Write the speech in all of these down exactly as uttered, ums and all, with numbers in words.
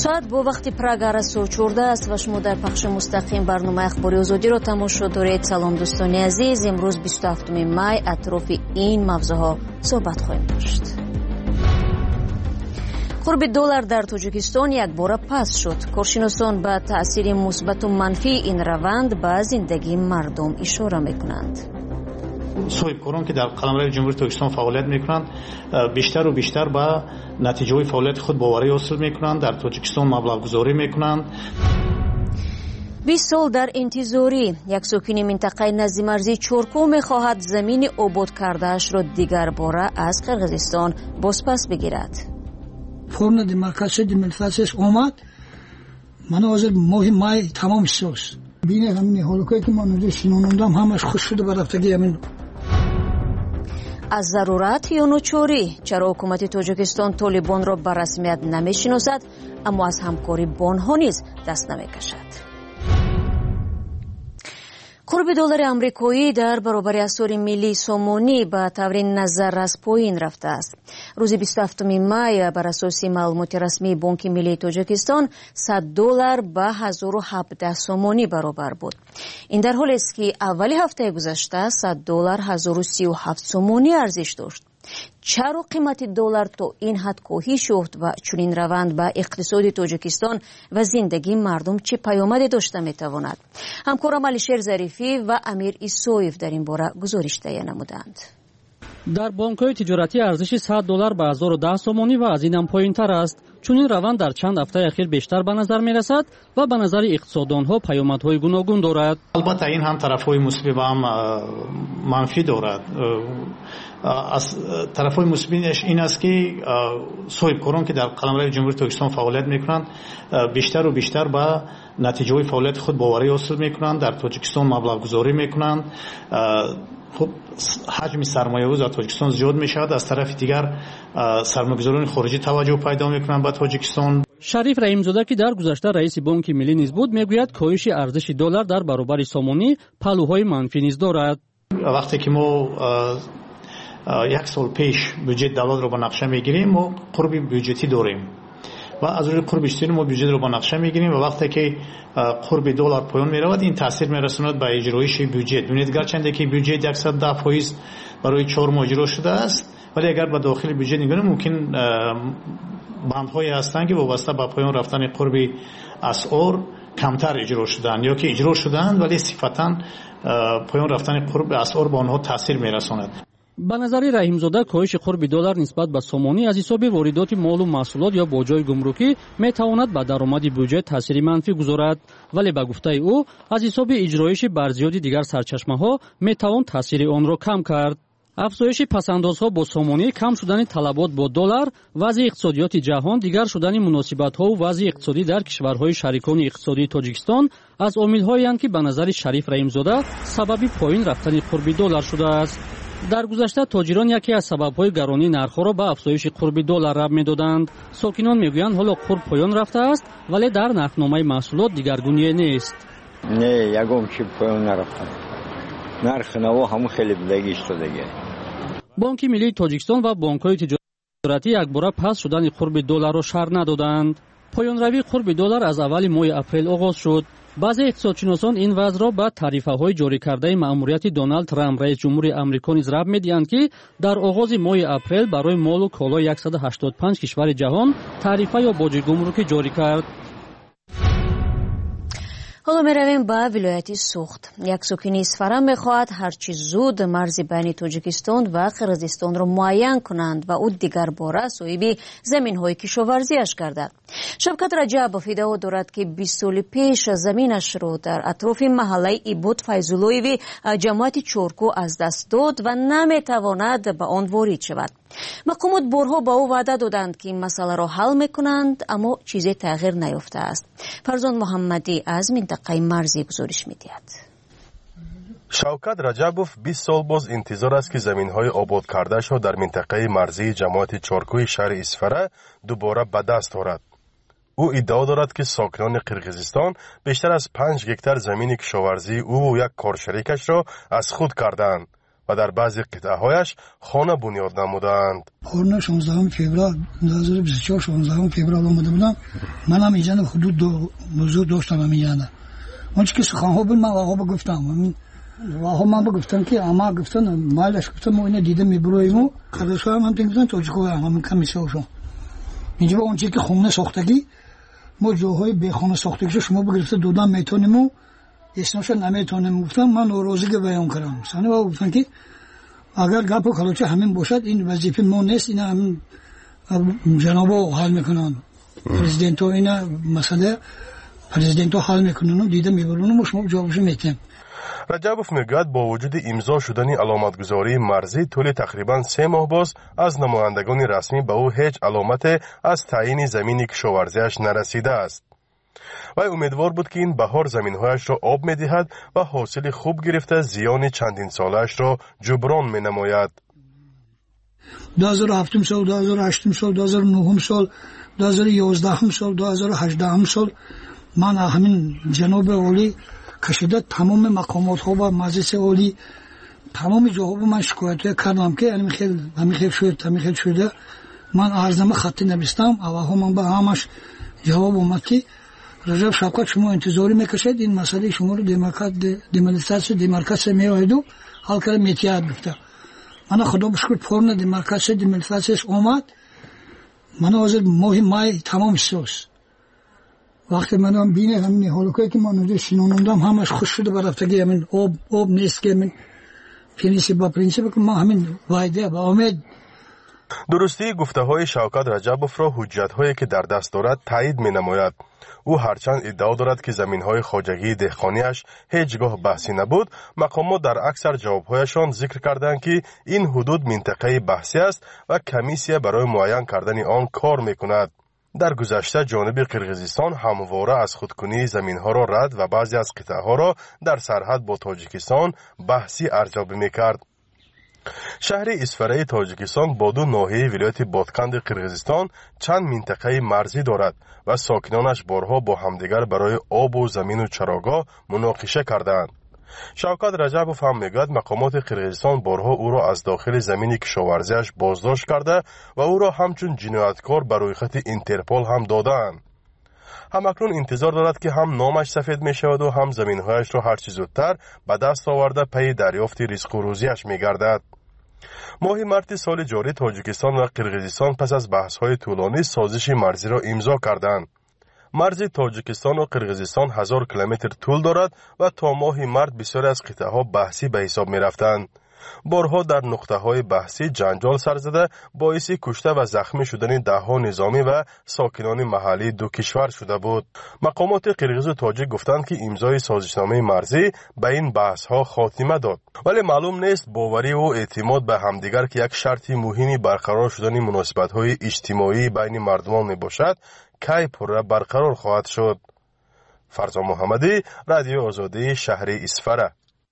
соат бо вақти Прага расо чорда аст ва шумо дар пахши мустақим барномаи ахбори озодиро тамошо доред. Салом дӯстони азиз, имрӯз бисту ҳафтуми май атрофи ин мавзӯъҳо суҳбат хоҳем дошт. қурби доллар дар Тоҷикистон якбора паст шуд. коршиносон ба таъсири мусбату манфии ин раванд ба зиндагии мардум ишора мекунанд. соҳибкорон ки дар қаламрави ҷумҳурии Тоҷикистон фаъолият мекунанд, бештару бештар ба натиҷаҳои фаъолияти худ боварӣ ҳосил мекунанд, дар Тоҷикистон маблағгузорӣ мекунанд. бист сол дар интизорӣ. Як сокини минтақаи назди марзии Чоркӯ мехоҳад замини обод кардаашро дигар бора аз Қирғизистон бозпас бигирад. форма демаркасия демилитариясиаш омад. мана ҳозир моҳи май тамом шудааст. бинед ҳамин ҳолакое ки ман ҳозир шинонондам ҳамаш хуш шуда ба рафтаги ҳамин. аз зарурат ё ночорӣ? чаро ҳукумати Тоҷикистон Толибонро ба расмият намешиносад, аммо аз ҳамкорӣ бо онҳо низ даст намекашад? қурби доллари амрикоӣ дар баробари асъори миллии сомонӣ ба таври назаррас поин рафтааст. рӯзи бисту ҳафтуми май бар асоси маълумоти расмии Бонки Миллии Тоҷикистон сад доллар ба ҳазору ҳабдаҳ сомонӣ баробар буд. ин дар ҳолест ки аввали ҳафтаи гузашта сад доллар ҳазору сию ҳафт сомонӣ арзиш дошт. чаро қимати доллар то ин ҳад коҳиш ёфт ва чунин раванд ба иқтисоди Тоҷикистон ва зиндагии мардум чӣ паёмаде дошта метавонад? ҳамкорам Алишер Зарифӣ ва Амир Исоев дар ин бора гузориш таҳия намуданд. дар бонкҳои тиҷоратӣ арзиши сад доллар ба ҳазору даҳ сомонӣ ва аз инам поинтар аст. чунин раванд дар чанд ҳафтаи ахир бештар ба назар мерасад ва ба назари иқтисоддонҳо паёмадҳои гуногун дорад. албатта ин ҳам тарафҳои мусбӣ ва ҳам манфӣ дорад. аз тарафҳои мусбиаш ин аст ки соҳибкорон ки дар қаламрави ҷумҳурии Тоҷикистон фаъолият мекунанд, бештару бештар ба натиҷаҳои фаъолияти худ боварӣ ҳосил мекунанд, дар Тоҷикистон маблағгузорӣ мекунанд. خب حجم سرمایه‌گذاری در تاجیکستان زیاد می‌شود. از طرف دیگر سرمایه‌گذاران خارجی توجه پیدا می‌کنند به تاجیکستان. شریف رحیمزاده که در گذشته رئیس بانک ملی نیز بود میگوید کاهش ارزش دلار در برابر سامانی پهلوهای منفی نیز دارد. وقتی که ما یک سال پیش بودجه دولت رو به نقشه می‌گیریم، ما قرب بودجتی داریم. و از روی قرب بیشتری ما بودجه رو با نقشه میگیریم و وقتی که قرب دلار پایان میرود این تاثیر میرساند به اجرایش بودجه. ببینید گرچند که بودجه صد و ده فایز برای چهار ماه اجرا شده است، ولی اگر به داخل بودجه نگاه ممکن بندهایی هستند که وابسته به پایان رفتن قرب اسعار کمتر اجرا شدند یا که اجرا شدند ولی صفتا پایان رفتن قرب اسعار به آنها تاثیر میرساند. ба назари раҳимзода коҳиши қурби доллар нисбат ба сомонӣ аз ҳисоби воридоти молу маҳсулот ё боҷои гумрукӣ метавонад ба даромади бюҷет таъсири манфӣ гузорад, вале ба гуфтаи ӯ аз ҳисоби иҷроиши барзиёди дигар сарчашмаҳо метавон таъсири онро кам кард. афзоиши пасандозҳо бо сомонӣ, кам шудани талабот бо доллар, вазъи иқтисодиёти ҷаҳон, дигар шудани муносибатҳо ва вазъи иқтисодӣ дар кишварҳои шарикони иқтисодии Тоҷикистон аз омилҳоеанд ки ба назари Шариф Раҳимзода сабаби поин рафтани қурби доллар шудааст. дар гузашта тоҷирон яке аз сабабҳои гаронии нархҳоро ба афзоиши қурби доллар раб медоданд. сокинон мегӯянд ҳоло қурб поён рафтааст, вале дар нархномаи маҳсулот дигаргуние нест. не ягон чиз поён нарафтад. нархи наво ҳамон хеле будагӣ истодаги. бонки миллии Тоҷикистон ва бонкҳои тиҷоратӣ якбора паст шудани қурби долларро шарҳ надоданд. поёнравии қурби доллар аз аввали моҳи апрел оғоз шуд. баъзе иқтисодшиносон ин вазъро ба тарифаҳои ҷорикардаи маъмурияти Доналд Трамп раис ҷумҳури Амрико низ рабт медиҳанд ки дар оғози моҳи апрел барои молу колои яксад و ҳаштод و панҷ кишвари ҷаҳон тарифа ё боҷи гумрукӣ ҷорӣ кард. ҳоло меравем ба вилояти Суғд. як сокини Исфара мехоҳад ҳарчи зуд марзи байни Тоҷикистон ва Қирғизистонро муайян кунанд ва ӯ дигар бора соҳиби заминҳои кишоварзиаш гардад. Шавкат Раҷабов иддао дорад ки бист соли пеш заминашро дар атрофи маҳаллаи Ибод Файзуллоеви ҷамоати Чоркӯ аз даст дод ва наметавонад ба он ворид шавад. мақомот борҳо ба ӯ ваъда доданд ки масъаларо ҳал мекунанд, аммо чизе тағйир наёфтааст. Фарзон Муҳаммадӣ аз минтақаи марзӣ гузориш медиҳад. шавкат раҷабов бист сол боз интизор аст ки заминҳои обод кардашро дар минтақаи марзии ҷамоати Чоркӯи шаҳри Исфара дубора ба даст орад. ӯ иддао дорад ки сокинони Қирғизистон бештар аз панҷ гектар замини кишоварзии ӯ ва як коршарикашро аз худ кардаанд و در بعضی قطعه‌هایش خانه بنیاد نمودند. خورنا شانزدهم فوریه دو هزار و بیست و چهار شانزدهم فوریه آمده بودم. من هم اینجا حدود دو موضوع داشتم اینجا. اون چیزی که سخن‌ها بود من آقا گفتم. آقا من گفتم که اما گفتن مالش گفتم ما اینو دیدم میبرویم. خودشون هم میگن توجیکو هم کمیسیون. اینجا اون چیزی که خونه ساختگی ما جاهای به خانه ساختگی شما بگیرید دودن میتونیم اسمش نمیتونیم. گفتم من روزی بیان کردم. سانی با گفتن که اگر گپ کلوچه همین باشد این وظیفه ما نیست، اینا همین جنابو حل میکنن. پرزیدنت و اینا مسئله پرزیدنت حل میکنن دیده میبرون و شما جوابش میتیم. رجبوف میگوید با وجود امضا شدن علامتگذاری مرزی طول تقریبا سه ماه باز از نمایندگان رسمی به او هیچ علامت از تعیین زمین کشاورزیش نرسیده است. وی امیدوار بود که این بهار زمینهایش را آب می‌دهد و حاصل خوب گرفته زیان چندین سالش را جبران می‌نماید. دو هزار و هفت سال، دو هزار و هشت سال، دو هزار و نه سال، دو هزار و یازده سال، دو هزار و هجده سال من همین جناب عالی کشیده تمام مقامات ها و مجلس عالی تمام جاها من شکایت کردم که همین خیلی همین خیلی شده همین خیلی شده من عرضنامه خطی نوشتم. اول من به همش جواب اومد که رجب شوکت شما انتظاری میکشید این مسئله شما رو دمارکات دمالیزاسیون دمارکاسیون میآید و حل کردن میتیاد گفته. من خدا بشکر پورن دمارکاسیون دمالیزاسیون اومد. من حاضر ماه مای تمام سوس وقتی من هم بینه همین هولوکایی که من اونجا شنوندم همش خوش شده برفتگی همین آب آب نیست که همین پرینسیپ با پرینسیپ که ما همین وایده با امید. درستی گفته های شوکت رجبوف را حجت هایی که در دست دارد تایید می نماید. او هرچند ادعا دارد که زمین های خواجگی دهقانیش هیچگاه بحثی نبود، مقامات در اکثر جوابهایشان ذکر کردند که این حدود منطقه بحثی است و کمیسیه برای معین کردن آن کار می کند. در گذشته جانب قرقیزستان همواره از خودکنی زمین ها را رد و بعضی از قطعه ها را در سرحد با تاجیکستان بحثی ارزیابی می کرد. شهر اسفره تاجیکستان با دو ناحیه ولایت بادکند قرقیزستان چند منطقه مرزی دارد و ساکنانش بارها با همدیگر برای آب و زمین و چراگاه مناقشه کردند. شوکت رجبوف هم میگوید مقامات قرقیزستان بارها او را از داخل زمین کشاورزیش بازداشت کرده و او را همچون جنایتکار بر روی خط اینترپول هم دادند. همکنون انتظار دارد که هم نامش سفید می شود و هم زمینهایش را هرچی زودتر به دست آورده پی دریافت رزق و روزیش می گردد. ماه مارس سال جاری تاجیکستان و قرقیزستان پس از بحث‌های طولانی سازش مرزی را امضا کردند. مرز تاجیکستان و قرقیزستان هزار کیلومتر طول دارد و تا ماه مارس بسیاری از قطعه‌ها بحثی به حساب می رفتند. بارها در نقطه‌های بحثی جنجال سر زده باعث کشته و زخمی شدن ده‌ها نظامی و ساکنان محلی دو کشور شده بود. مقامات قرقیز و تاجیک گفتند که امضای سازشنامه مرزی به این بحث‌ها خاتمه داد، ولی معلوم نیست باوری و اعتماد به همدیگر که یک شرط مهمی برقرار شدن مناسبت‌های اجتماعی بین مردمان میباشد کی پره برقرار خواهد شد. فرزا محمدی، رادیو آزادی، شهر اسفره.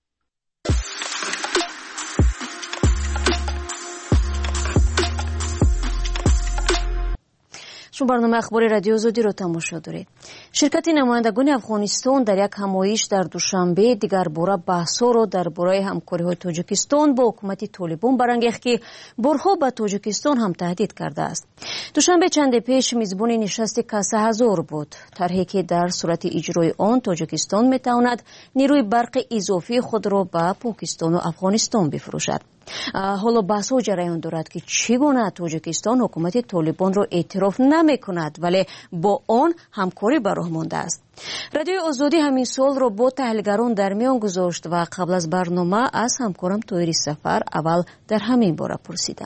شما برنامه اخبار رادیو آزادی را تماشا دارید. شرکت نمایندگان افغانستان در یک همایش در دوشنبه دیگر باره بحث‌ها را درباره همکاری‌های تاجیکستان با حکومت طالبان برانگیخت که بارها به تاجیکستان هم تهدید کرده است. دوشنبه چند پیش میزبان نشست کاسه هزار بود، طرحی که در صورت اجرای آن تاجیکستان میتواند نیروی برق اضافی خود را به پاکستان و افغانستان بفروشد. حالا بحث جریان دارد که چگونه تاجیکستان حکومت طالبان را اعتراف نمی کند ولی با آن همکاری به راه مانده است. رادیو آزادی همین سال را با تحلیلگران در میان گذاشت و قبل از برنامه از همکارم طاهری سفر اول در همین باره پرسیدم.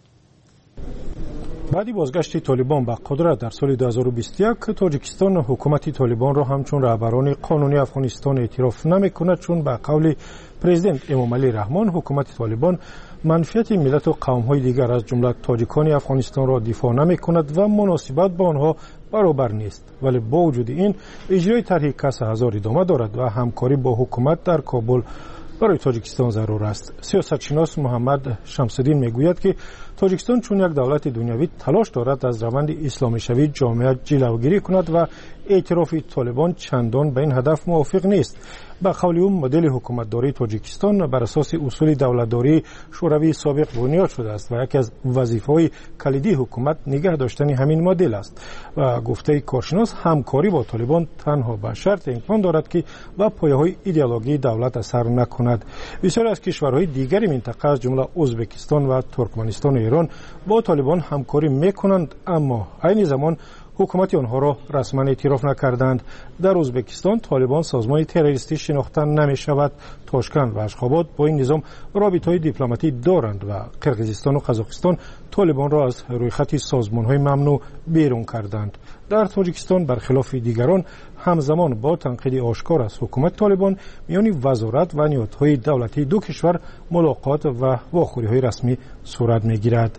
بعد بازگشت طالبان به قدرت در سال دو هزار و بیست و یک تاجیکستان حکومت طالبان را همچون رهبران قانونی افغانستان اعتراف نمی‌کند، چون به قول پرزیدنت امام علی رحمان حکومت طالبان منفعت ملت و قوم‌های دیگر از جمله تاجیکان افغانستان را دفاع نمی‌کند و مناسبت با آنها برابر نیست. ولی با وجود این اجرای طرح کاسه هزار ادامه دارد و همکاری با حکومت در کابل برای تاجیکستان ضرور است. سیاستشناس محمد شمس‌الدین میگوید که تاجیکستان چون یک دولت دنیوی تلاش دارد از روند اسلامی شوی جامعه جلوگیری کند و اعتراف طالبان چندان به این هدف موافق نیست. به قول او مدل حکومتداری تاجیکستان بر اساس اصول دولتداری شوروی سابق بنیاد شده است و یکی از وظیفه‌های کلیدی حکومت نگه داشتن همین مدل است و گفته کارشناس همکاری با طالبان تنها به شرط امکان دارد که با پایه‌های ایدئولوژی دولت اثر نکند. بسیاری از کشورهای دیگر منطقه از جمله ازبکستان و ترکمنستان و ایران با طالبان همکاری میکنند، اما عین زمان حکومت آنها را رسما اعتراف نکردند. در ازبکستان طالبان سازمان تروریستی شناخته نمی شود. تاشکند و اشخاباد با این نظام رابطه‌های دیپلماتی دارند و قرقیزستان و قزاقستان طالبان را از روی خط سازمان‌های ممنوع بیرون کردند. در تاجیکستان برخلاف دیگران همزمان با تنقید آشکار از حکومت طالبان میان وزارت و نهادهای دولتی دو کشور ملاقات و واخوری‌های رسمی صورت می‌گیرد.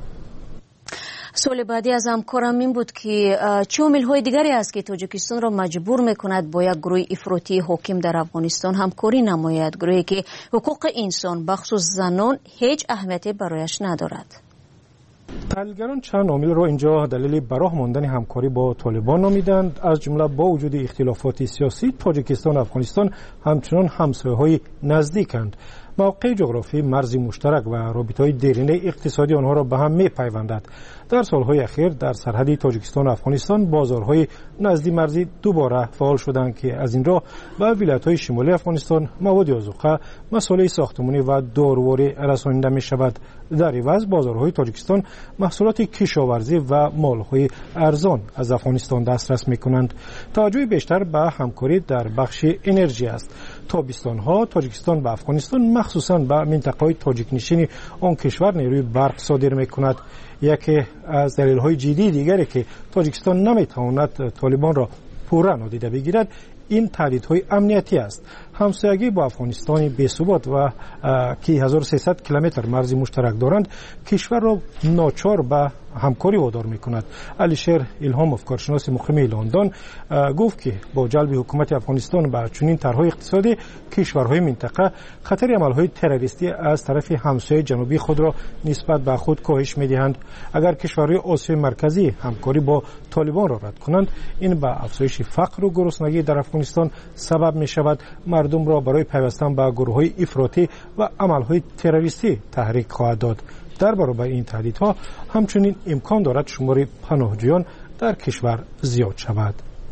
سوال بعدی از همکارم این بود که چه عامل‌های دیگری است که تاجیکستان را مجبور می‌کند با یک گروه افراطی حاکم در افغانستان همکاری نماید، گروهی که حقوق انسان بخصوص زنان هیچ اهمیتی برایش ندارد؟ تحلیلگران چند عامل را اینجا دلیل براه ماندن همکاری با طالبان نامیدند. از جمله با وجود اختلافات سیاسی تاجیکستان و افغانستان همچنان همسایه‌های نزدیکند. موقع جغرافی، مرزی مشترک و رابطه‌های دیرینه اقتصادی آنها را به هم می‌پیوندد. در سالهای اخیر در سرحد تاجیکستان و افغانستان بازارهای نزدی مرزی دوباره فعال شدند که از این راه به ولایت‌های شمالی افغانستان مواد آذوقه، مسائل ساختمانی و دارویی رسانیده می‌شود. در عوض بازارهای تاجیکستان محصولات کشاورزی و مال‌های ارزان از افغانستان دسترس می‌کنند. توجه بیشتر به همکاری در بخش انرژی است. تابستان‌ها تاجیکستان به افغانستان مخصوصاً به منطقه‌های تاجیک نشین آن کشور نیروی برق صادر می‌کند. یکی از دلایل جدی دیگری که تاجیکستان نمی‌تواند طالبان را پورا نادیده بگیرد این تهدیدهای امنیتی است. همسایگی با افغانستان بی‌ثبات و که هزار و سیصد کیلومتر مرزی مشترک دارند کشور را ناچار به همکاری وادار می‌کند. علیشیر الهاموف کارشناس مقیم لندن گفت که با جلب حکومت افغانستان به چنین طرح‌های اقتصادی کشورهای منطقه خطر عمل‌های تروریستی از طرف همسایه جنوبی خود را نسبت به خود کاهش می‌دهند. اگر کشورهای آسیای مرکزی همکاری با طالبان را رد کنند این به افزایش فقر و گرسنگی در افغانستان سبب می‌شود. مردم را برای پیوستن به گروه‌های افراطی و عمل‌های تروریستی تحریک خواهد داد. در برابر این تهدیدها همچنین امکان دارد شمار پناهجویان در کشور زیاد شود.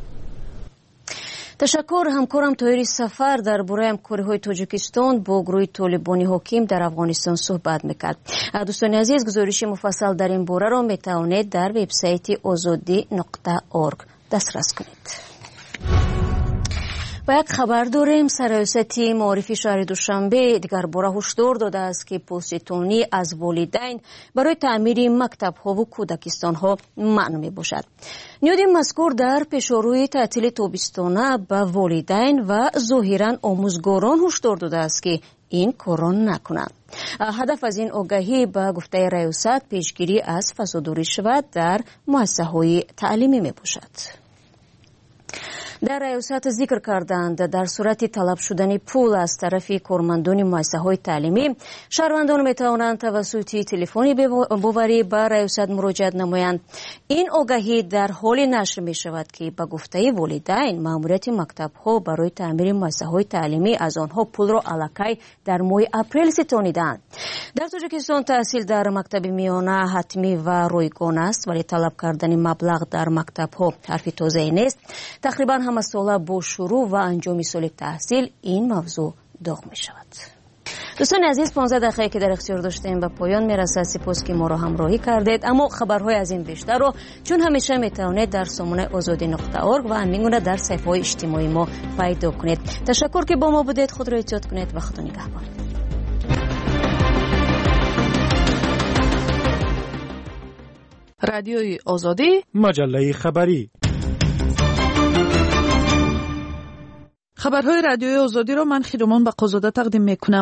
تشکر همکارم طاهر سفر در برای همکاری‌های تاجیکستان با گروه طالبانی حاکم در افغانستان صحبت میکرد. دوستان عزیز گزارش مفصل در این باره را میتوانید در وبسایت آزادی نقطه اورگ دسترس کنید. با یک خبر داریم. سرایست معارفی شهر دوشنبه دیگر باره هشدار داده است که پوست‌تونی از والدین برای تعمیر مکتب‌ها و کودکستان‌ها ممنوع می‌باشد. نیاد مذکور در پیشروی تعطیل تابستانه به والدین و ظاهراً آموزگاران هشدار داده است که این کارا نکنند. هدف از این آگاهی به گفته ریاست پیشگیری از فسادوری شود در مؤسسه‌های تعلیمی می‌باشد. در ریاست ذکر کردند در صورت طلب شدن پول از طرف کارمندان مؤسسه‌های تعلیمی شهروندان می‌توانند توسط تلفنی باوری به ریاست مراجعه نمایند. این آگاهی در حال نشر می‌شود که به گفته والدین مأموریت مکتب‌ها برای تعمیر مؤسسه‌های تعلیمی از آنها پول را الکی در ماه اپریل ستانیدند. در تاجیکستان تحصیل در مکتب میانه حتمی و رایگان است ولی طلب کردن مبلغ در مکتب‌ها حرفی تازه نیست. تقریبا همه ساله با شروع و انجام سال تحصیل این موضوع داغ می شود. دوستان عزیز پانزده دقیقه که در اختیار داشتیم به پایان می رسد. سپاس که ما را همراهی کردید. اما خبرهای از این بیشتر رو چون همیشه می توانید در سامانه آزادی نقطه اورگ و همینگونه در صفحه های اجتماعی ما پیدا کنید. تشکر که با ما بودید. خود را احتیاط کنید و خدا نگهدار. رادیوی آزادی مجله خبری. خبرهای رادیوی آزادی را من خیرمان به قزاده تقدیم میکنم.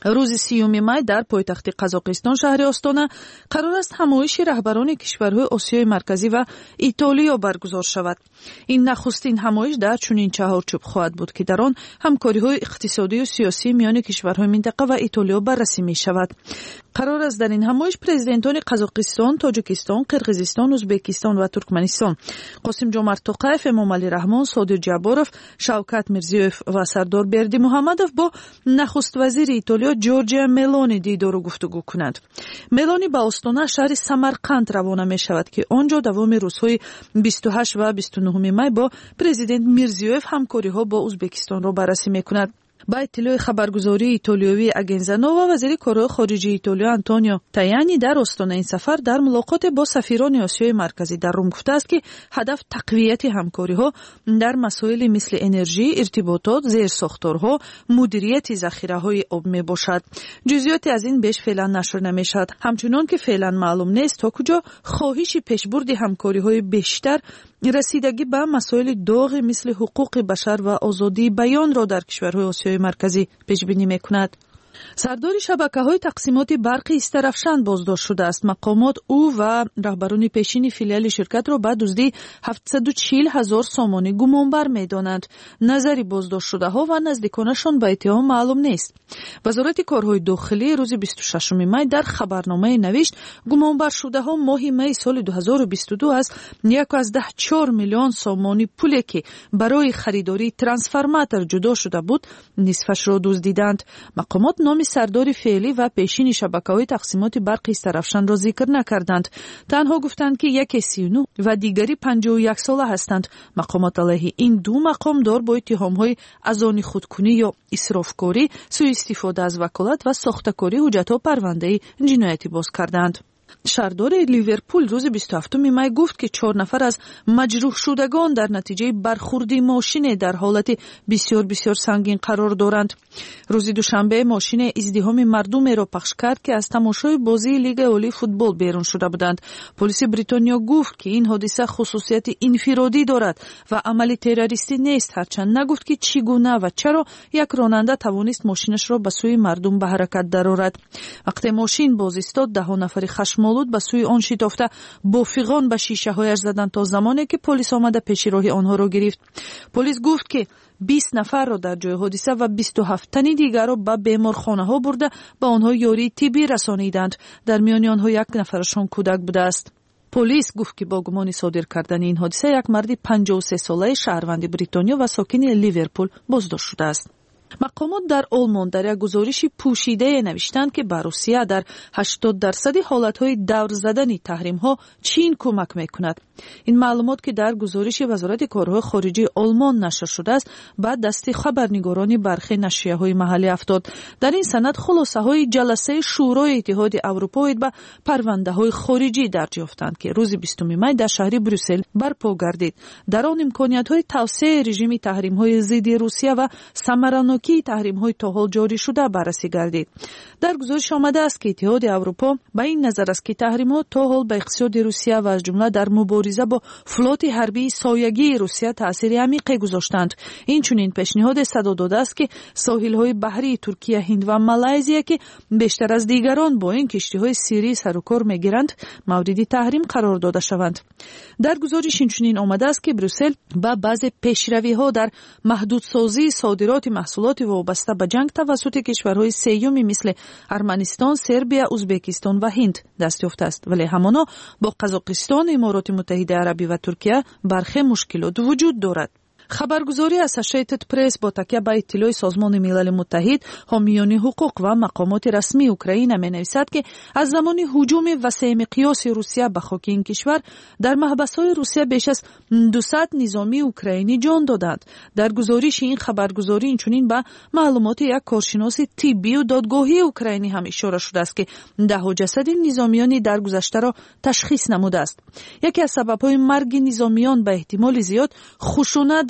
روز سیوم مای در پایتخت قزاقستان شهر آستانا قرار است همایش رهبران کشورهای آسیای مرکزی و ایتالیا برگزار شود. این نخستین همایش در چنین چهارچوب خواهد بود که در آن همکاری‌های اقتصادی و سیاسی میان کشورهای منطقه و ایتالیا بررسی می شود. قرار است در این همایش پرزیدنتان قزاقستان، تاجیکستان، قرقیزستان، ازبکستان و ترکمنستان، قاسم جمعت توقیف، امامعلی رحمان، صادق جبارов، شوکت میرزیوف و سردار بردیمحمدov با نخست وزیر ایتالیا جورجیا ملونی دیدار و گفتگو کنند. ملونی به آستانه شهر سمرقند روانه می شود که آنجا دوام روزهای بیست و هشت و بیست و نه مای با پرزیدنت میرزیوف همکاری ها با ازبکستان را بررسی می کند. با اطلاع خبرگزاری ایتالیایی اگنزا نووا وزیر کارهای خارجه ایتالیا آنتونیو تایانی در آستانه این سفر در ملاقات با سفیران آسیای مرکزی در روم گفته است که هدف تقویت همکاری‌ها در مسائل مثل انرژی، ارتباطات، زیرساختارها، مدیریت ذخیره‌های آب میباشد. جزئیاتی از این بیش فعلا نشر نمی‌شود. همچنان که فعلا معلوم نیست تا کجا خواهش پیشبرد همکاری‌های بیشتر رسیدگی به مسائل داغ مثل حقوق بشر و آزادی بیان را در کشورهای آسیای مرکزی پیش بینی می‌کند. سردار شبکه‌های تقسیمات برق استرافشان بازداشت شده است. مقامات او و رهبران پیشین فیلیال شرکت را به دزدی هفتصد و چهل هزار سامانی گمانبر می‌دانند. نظری بازداشت شده‌ها و نزدیکانشان به اتهام معلوم نیست. وزارت کارهای داخلی روز بیست و ششم می در خبرنامه نوشت گمانبر شده‌ها ماه می سال دو هزار و بیست و دو از یک و چهار میلیون سامانی پولی که برای خریداری ترانسفورماتور جدا شده بود نصفش را دزدیدند. مقامات نام سردار فعلی و پیشین شبکه‌های تقسیمات برق استرافشان را ذکر نکردند. تنها گفتند که یکی سی و نه و دیگری پنجاه و یک ساله هستند. مقامات علیه این دو مقام دار با اتهام‌های از آن خودکنی یا اسرافکاری، سوء استفاده از وکالت و ساخته‌کاری حجت‌ها پرونده جنایتی باز کردند. شهردار لیورپول روز بیست و هفتم می گفت که چهار نفر از مجروح شدگان در نتیجه برخوردی ماشین در حالت بسیار بسیار سنگین قرار دارند. روز دوشنبه ماشین ازدحام مردم را پخش کرد که از تماشای بازی لیگ عالی فوتبال بیرون شده بودند. پلیس بریتانیا گفت که این حادثه خصوصیت انفرادی دارد و عمل تروریستی نیست، هرچند نگفت که چگونه و چرا یک راننده توانست ماشینش را به سوی مردم به حرکت درآورد. وقتی ماشین باز ایستاد ده نفر خشم‌آلود به سوی آن شتافته با فیغان به شیشه هایش زدند تا زمانی که پلیس آمده پیش راه آنها را گرفت. پلیس گفت که بیست نفر را در جای حادثه و بیست و هفت تن دیگر را به بیمارخانه ها برده به آنها یاری طبی رسانیدند. در میان آنها یک نفرشان کودک بوده است. پلیس گفت که با گمان صادر کردن این حادثه یک مرد پنجاه و سه ساله شهروند بریتانیا و ساکن لیورپول بازداشت شده است. مقامات در آلمان در یک گزارش پوشیده نوشتند که به روسیه در هشتاد درصد حالتهای دور زدن تحریم ها چین کمک میکند. این معلومات که در گزارش وزارت کارهای خارجه آلمان نشر شده است بعد دست خبرنگاران برخی نشریه های محلی افتاد. در این سند خلاصه های جلسه شورای اتحاد اروپا به پرونده های خارجی درج یافتند که روز بیستم می در شهر بروسل برپا گردید. در آن امکانیت های توسعه رژیم تحریم های ضد روسیه و ثمراناکی تحریم های تا حال جاری شده بررسی گردید. در گزارش آمده است که اتحاد اروپا با این نظر است که تحریم ها تا حال به اقتصاد روسیه و از جمله در مبارزه با فلوت حربی سایگی روسیه تأثیر عمیقی گذاشتند. این چنین پیشنهاد صدا داده است که ساحل های بحری ترکیه، هند و مالایزیا که بیشتر از دیگران با این کشتی های سیری سر و کار میگیرند مورد تحریم قرار داده شوند. در گزارش این چنین آمده است که بروسل با بعض پیشروی ها در محدودسازی صادرات محصولات وابسته به جنگ توسط کشورهای سیومی مثل ارمنستان، سربیا، ازبکستان و هند دست یافته است، ولی همانا با قزاقستان، امارات متحده عربی و ترکیه برخی مشکلات وجود دارد. خبرگزاری اسوسییتد پرس با تکیه به اطلاع سازمان ملل متحد حامیان حقوق و مقامات رسمی اوکراین می‌نویسد که از زمان هجوم وسیع مقیاس روسیه به خاک این کشور در محبس‌های روسیه بیش از دویست نظامی اوکراینی جان دادند. در گزارش این خبرگزاری اینچنین به معلومات یک کارشناس طبی و دادگاهی اوکراینی هم اشاره شده است که ده جسد نظامیان در گذشته را تشخیص نموده است. یکی از سبب‌های مرگ نظامیان به احتمال زیاد خشونت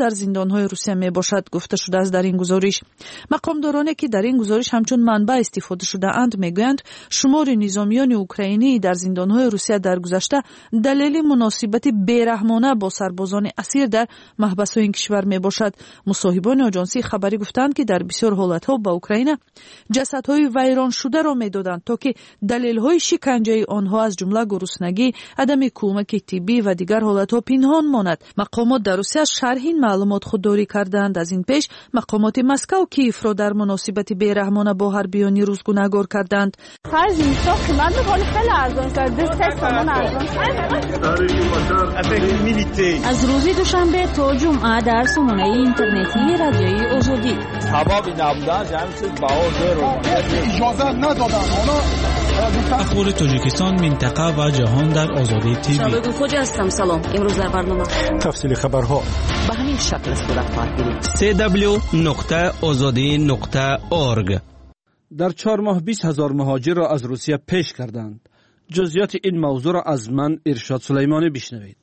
در زندان‌های روسیه میباشد گفته شده است در این گزارش. مقامدارانی که در این گزارش همچون منبع استفاده شده اند میگویند شمار نظامیان اوکراینی در زندان‌های روسیه در گذشته دلیل مناسبت بیرحمانه با سربازان اسیر در محبس‌های این کشور میباشد. مصاحبان آژانسی خبری گفتند که در بسیار حالت‌ها با اوکراین جسدهای ویران شده را میدادند تا که دلیل‌های شکنجه آنها از جمله گرسنگی، عدم کمک طبی و دیگر حالت‌ها پنهان ماند. مقامات در روسیه شرح این معلومات خودداری کردند. از این پیش مقامات مسکو و کیف را در مناسبت بیرحمانه با حربیان روس گناهکار کردند. از روز دوشنبه تا جمعه در سامانه اینترنتی رادیوی آزادی اخبار تاجیکستان، منطقه و جهان در آزادی تیوی. شباب خوج هستم. سلام. امروز در برنامه تفصیل خبرها به همین شکل صورت خواهد گرفت. سی دبلیو نقطه آزادی نقطه اورگ. در چهار ماه بیست هزار مهاجر را از روسیه پیش کردند. جزئیات این موضوع را از من ارشاد سلیمانی بشنوید.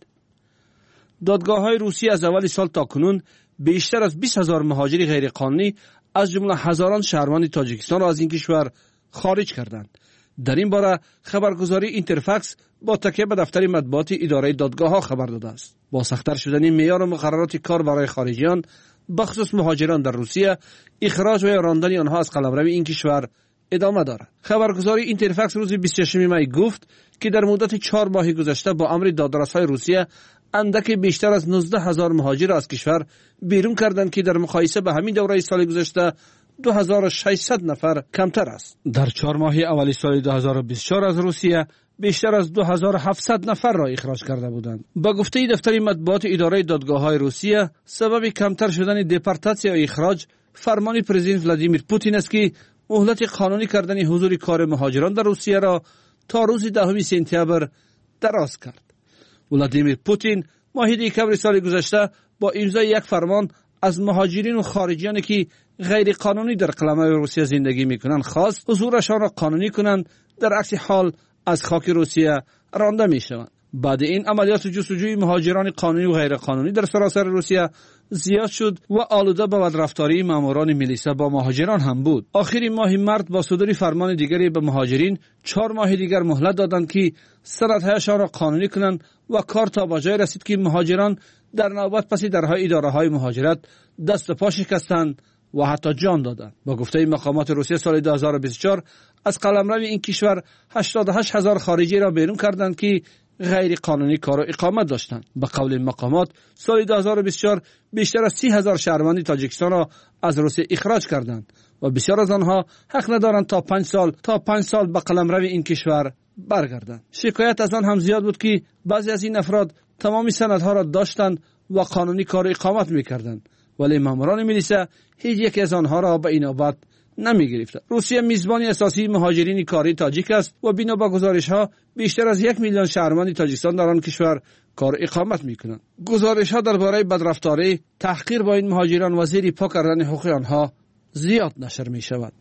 دادگاه‌های روسیه از اول سال تا کنون بیشتر از بیست هزار مهاجر غیرقانونی از جمله هزاران شهروند تاجیکستان را از این کشور خارج کردند. در این باره خبرگزاری اینترفکس با تکیه به دفتر مطبوعات اداره دادگاه‌ها خبر داده است. با سخت‌تر شدن معیار و مقررات کار برای خارجیان، بخصوص مهاجران در روسیه، اخراج و یا راندن آنها از قلمرو این کشور ادامه دارد. خبرگزاری اینترفکس روز بیست و ششم می گفت که در مدت چهار ماه گذشته با امر دادرس‌های روسیه اندکی بیشتر از نوزده هزار مهاجر از کشور بیرون کردند که در مقایسه به همین دوره سال گذشته دو هزار و ششصد نفر کمتر است. در چهار ماه اول سال دو هزار و بیست و چهار از روسیه بیشتر از دو هزار و هفتصد نفر را اخراج کرده بودند. با گفته دفتر مطبوعات اداره دادگاه‌های روسیه، سبب کمتر شدن دپورتاسیون یا اخراج فرمان پرزیدنت ولادیمیر پوتین است که مهلت قانونی کردن حضور کار مهاجران در روسیه را تا روز دهم سپتامبر دراز کرد. ولادیمیر پوتین ماه دسامبر سال گذشته با امضای یک فرمان از مهاجرین و خارجیانی که غیر قانونی در قلمرو روسیه زندگی میکنند خواست حضورشان را قانونی کنند، در عکس حال از خاک روسیه رانده میشوند. بعد این عملیات جستجوی مهاجران قانونی و غیر قانونی در سراسر روسیه زیاد شد و آلوده به بدرفتاری ماموران میلیسا با مهاجران هم بود. آخر ماه مارس با صدور فرمان دیگری به مهاجرین چهار ماه دیگر مهلت دادند که سندهایشان را قانونی کنند و کار تا به جای رسید که مهاجران در نوبت پس درهای اداره‌های مهاجرت دست و پا شکستند و حتی جان دادند. با گفته مقامات روسیه سال دو هزار و بیست و چهار از قلمرو این کشور هشتاد و هشت هزار خارجی را بیرون کردند که غیر قانونی کار و اقامت داشتند. به قول مقامات سال دو هزار و بیست و چهار بیشتر از سی هزار شهروند تاجیکستان را از روسیه اخراج کردند و بسیار از آنها حق ندارند تا پنج سال تا پنج سال به قلمرو این کشور برگردند. شکایت از آن هم زیاد بود که بعضی از این افراد تمامی سندها را داشتند و قانونی کار و اقامت می‌کردند، ولی ماموران میلیسا هیچ یک از آنها را به این نوبت نمی‌گرفتند. روسیه میزبان اساسی مهاجرین کاری تاجیک است و بنا به گزارش‌ها بیشتر از یک میلیون شهروند تاجیکستان در آن کشور کار اقامت می‌کنند. گزارش‌ها درباره بدرفتاری، تحقیر با این مهاجران و زیر پا کردن حقوق آنها زیاد نشر می‌شود.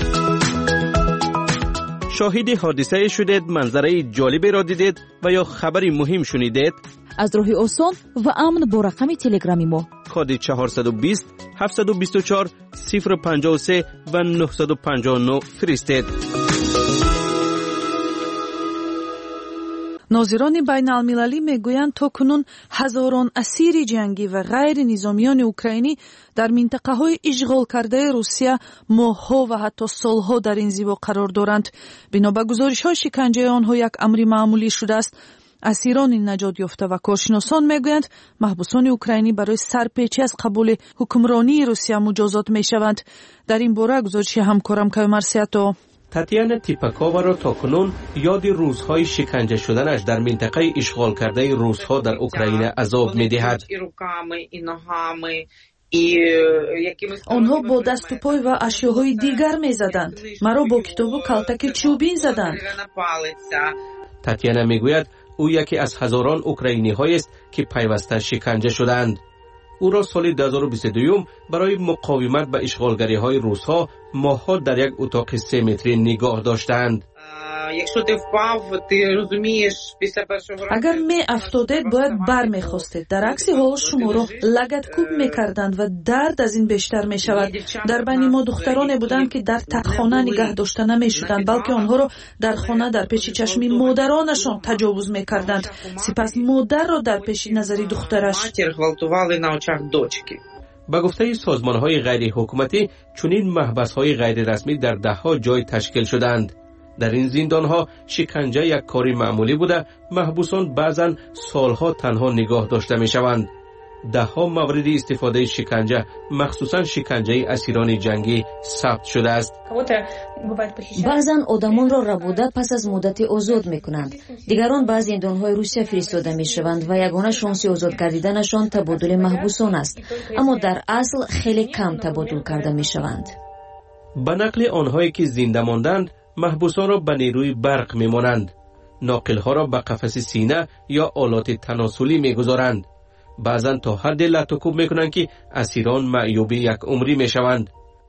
شاهد حادثه شدید، منظره جالبی را دیدید و یا خبری مهم شنیدید؟ از راه آسان و امن با رقم تلگرامی ما کد چهارصد و بیست هفتصد و بیست و چهار صفر پنجاه و سه و نهصد و پنجاه و نه فرستید. ناظران بین المللی میگویند تا کنون هزاران اسیر جنگی و غیر نظامیان اوکراینی در منطقه های اشغال کرده روسیه ماه‌ها و حتی سالها در این زیبا قرار دارند. بنا به گزارش ها شکنجه آنها یک امر معمولی شده است. اسیران نجات یافته و کارشناسان میگویند محبوسان اوکراینی برای سرپیچی از قبول حکمرانی روسیه مجازات میشوند. در این باره گزارش همکارم کامرسیاتو تاتیانا تیپاکووا را تاکنون یاد روزهای شکنجه شدنش در منطقه اشغال کرده روس‌ها در اوکراین عذاب می‌دهد. آنها با دست و پای و اشیاءهای دیگر می‌زدند. مرا با کتاب و کلتک چوبین زدند. تاتیانا میگوید او یکی از هزاران اوکراینی‌هایی است که پیوسته شکنجه شدند. او را سال دو هزار و بیست و دو برای مقاومت به اشغالگری‌های روس‌ها ماه‌ها در یک اتاق سه متری نگاه داشتند. агар меафтодед бояд бармехостед. дар акси ҳол шуморо лагаткӯб мекарданд ва дард аз ин бештар мешавад. дар байни мо духтароне буданд ки дар тақхона нигаҳ дошта намешуданд, балки онҳоро дар хона дар пеши чашми модаронашон таҷовуз мекарданд. сипас модарро дар пеши назари духтараш. ба гуфтаи созмонҳои ғайриҳукуматӣ чунин маҳбасҳои ғайрирасмӣ дар даҳҳо ҷой ташкил шуданд. дар ин зиндонҳо шиканҷа як кори маъмулӣ буда, маҳбусон баъзан солҳо танҳо нигоҳ дошта мешаванд. даҳҳо мавриди истифодаи шиканҷа, махсусан шиканҷаи асирони ҷангӣ сабт шудааст. баъзан одамонро рабуда пас аз муддати озод мекунанд. дигарон ба зиндонҳои русия фиристода мешаванд ва ягона шонси озод гардиданашон табодули маҳбусон аст, аммо дар асл хеле кам табодул карда мешаванд. ба нақли онҳое ки зинда монданд, маҳбусонро ба нерӯи барқ мемонанд. ноқилҳоро ба қафаси сина ё олоти таносулӣ мегузоранд. баъзан то ҳадде латукуб мекунанд ки асирон маъюби як умрӣ мешаванд.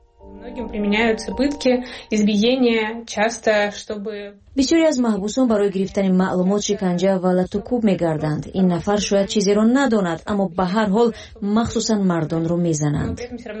бисёре аз маҳбусон барои гирифтани маълумот шиканҷа ва латукуб мегарданд. ин нафар шояд чизеро надонад, аммо ба ҳар ҳол махсусан мардонро мезананд.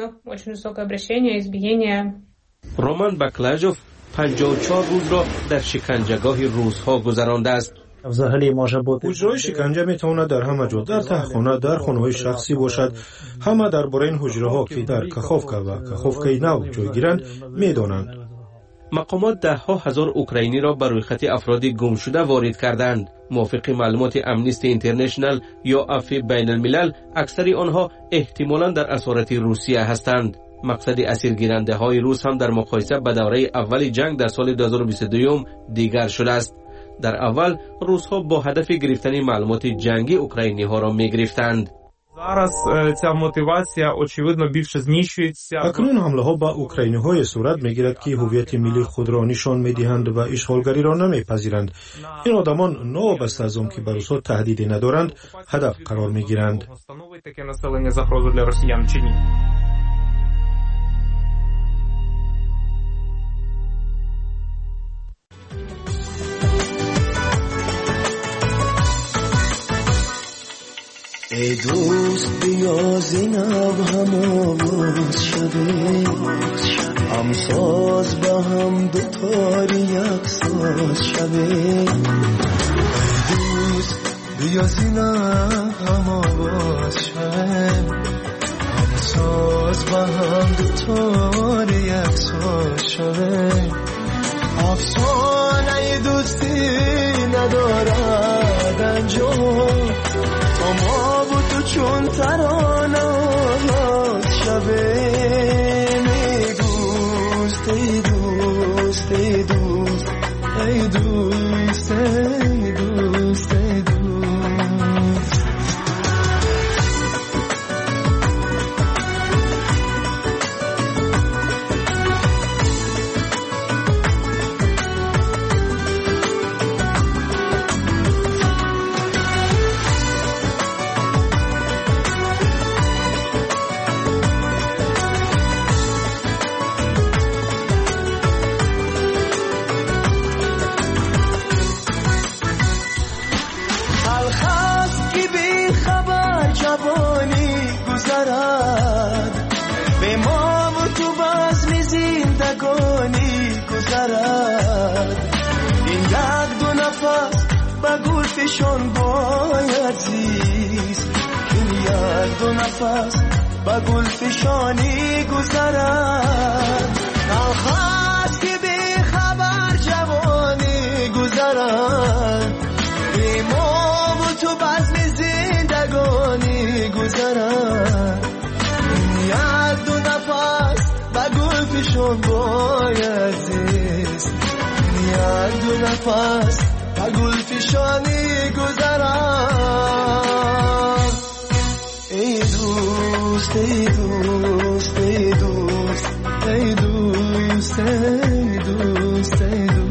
роман баклажов панҷоҳу чор рӯзро дар шиканҷагоҳи рӯзҳо гузарондааст. уҷрои шиканҷа метавонад дар ҳама ҷо, дар таҳхона, дар хонаҳои шахсӣ бошад. ҳама дар бораи ин ҳуҷраҳо ки дар каховка ва каховкаи нав ҷойгиранд медонанд. мақомот даҳҳо ҳазор украиниро ба рӯйхати афроди гумшуда ворид карданд. мувофиқи маълумоти Amnesty International ё афи байналмилал, аксари онҳо эҳтимолан дар асорати Русия ҳастанд. мақсади асиргирандаҳои рус ҳам дар муқоиса ба давраи аввали ҷанг дар соли ду ҳазору бисту ду дигар шудааст. дар аввал русҳо бо ҳадафи гирифтани маълумоти ҷангӣ украиниҳоро мегирифтанд. акнун ҳамлаҳо ба украиниҳое сурат мегирад ки ҳуввияти миллии худро нишон медиҳанд ва ишғолгариро намепазиранд. ин одамон новобаста аз он ки ба русҳо таҳдиде надоранд, ҳадаф қарор мегиранд. ای دوست بیا زینب هم آواز شده، هم ساز با هم دوتاری یک ساز شده. ای دوست بیا زینب هم آواز شده، هم ساز با هم دوتاری یک ساز شده. افسانه دوستی ندارد انجام، ما و تو چون ترانه آواز شبه. ای دوست ای دوست ای دوست ای دوست ای دوست ای دوست. فشان باید زیست، این یک دو نفس با گل فشانی گذرد. نخواست که بی خبر جوانی گذرد، بی ما و تو بزم زندگانی گذرد. این یک دو نفس با گل فشان باید زیست، این یک دو نفس گل فشانی گذرم. ای دوست ای دوست ای دوست ای دوست ای دوست ای دوست.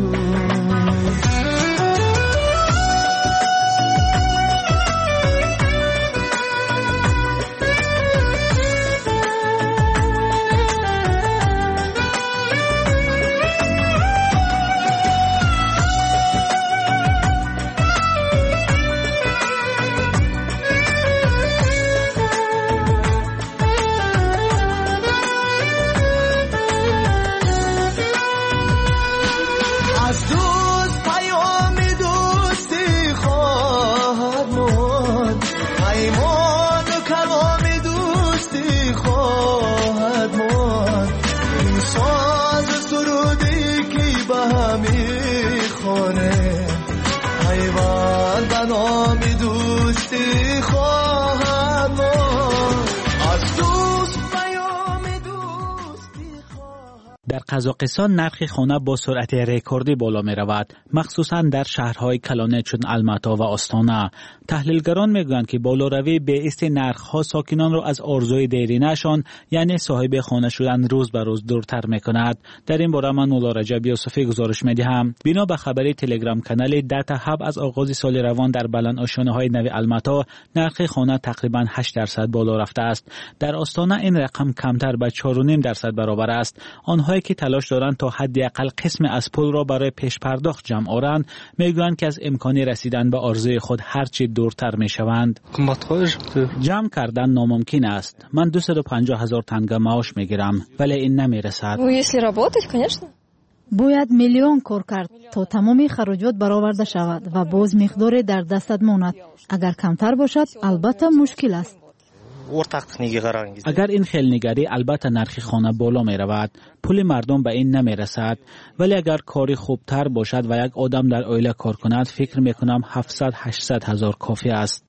قزاقستان نرخ خانه با سرعت رکوردی بالا می رود، مخصوصا در شهرهای کلانه چون الماتا و آستانه. تحلیلگران می گویند که بالاروی به است نرخ‌ها ساکنان را از آرزوی دیرینه‌شان یعنی صاحب خانه شدن روز به روز دورتر می کند. در این باره من مولا رجب یوسفی گزارش می دهم. بنا به خبری تلگرام کانال داتا هاب از آغاز سال روان در بلند آشیانه‌های نو الماتا نرخ خانه تقریبا هشت درصد بالا رفته است. در آستانه این رقم کمتر به چهار و نیم درصد برابر است. آنهایی که تلاش دارند تا حداقل قسم از پول را برای پیش پرداخت جمع آورند میگویند که از امکان رسیدن به آرزوی خود هرچی دورتر میشوند. جمع کردن ناممکن است. من دویست و پنجاه هزار تنگه معاش میگیرم ولی این نمیرسد. باید میلیون کار کرد تا تمام خراجات برآورده شود و باز مقدار در دستت ماند. اگر کمتر باشد البته مشکل است. اگر این خیلنگری البته نرخ خانه بالا می رود، پول مردم به این نمی رسد، ولی اگر کاری خوبتر باشد و یک آدم در عائله کار کند فکر می کنم هفتصد هشتصد هزار کافی است.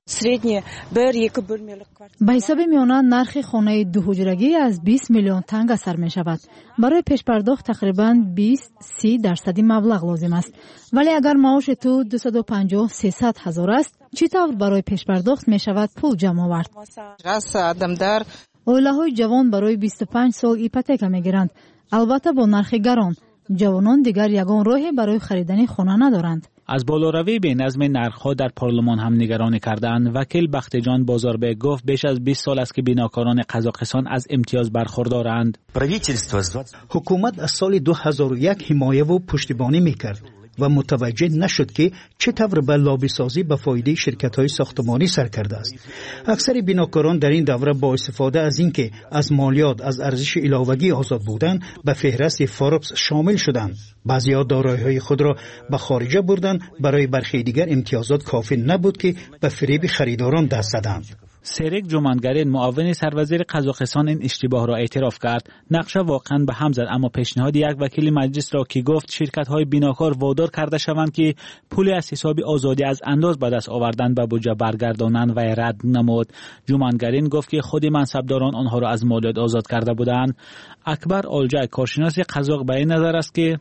به حساب میانه نرخ خانه دو حجرگی از بیست میلیون تنگ سر می شود. برای پیش پرداخت تقریبا بیست سی درصدی مبلغ لازم است. ولی اگر معاش تو دویست و پنجاه سیصد هزار است، چطور برای پیش پرداخت می شود پول جمع آورد؟ عائله‌های جوان برای بیست و پنج سال ایپوتека میگیرند. البته با نرخ گران، جوانان دیگر یگان راهی برای خریدن خانه ندارند. از بالاروی به نظم نرخ‌ها در پارلمان هم نگرانی کردند. وکیل بختجان بازاربek گفت بیش از بیست سال است که بیناکاران قزاقستان از امتیاز برخوردارند. حکومت از سال دو هزار و یک حمایه و پشتیبانی میکرد و متوجه نشد که چطور به لابی سازی به فایده شرکت‌های ساختمانی سر کرده است. اکثر بیناکاران در این دوره با استفاده از اینکه از مالیات از ارزش علاوگی آزاد بودند به فهرست فوربس شامل شدند. بعضی‌ها دارایی‌های خود را به خارجه بردند. برای برخی دیگر امتیازات کافی نبود که به فریب خریداران دست زدند. سریک جومانگارین معاون سروزیر قزاقستان این اشتباه را اعتراف کرد. نقشه واقعا به هم زد، اما پیشنهاد یک وکیل مجلس را که گفت شرکت‌های بیناکار وادار کرده شوند که پول از حساب آزادی از انداز به دست آوردن به بودجه برگردانند و رد نمود. جومانگارین گفت که خود منصبداران آنها را از مالیات آزاد کرده بودند. اکبر آلجای کارشناس قزاق به این نظر است که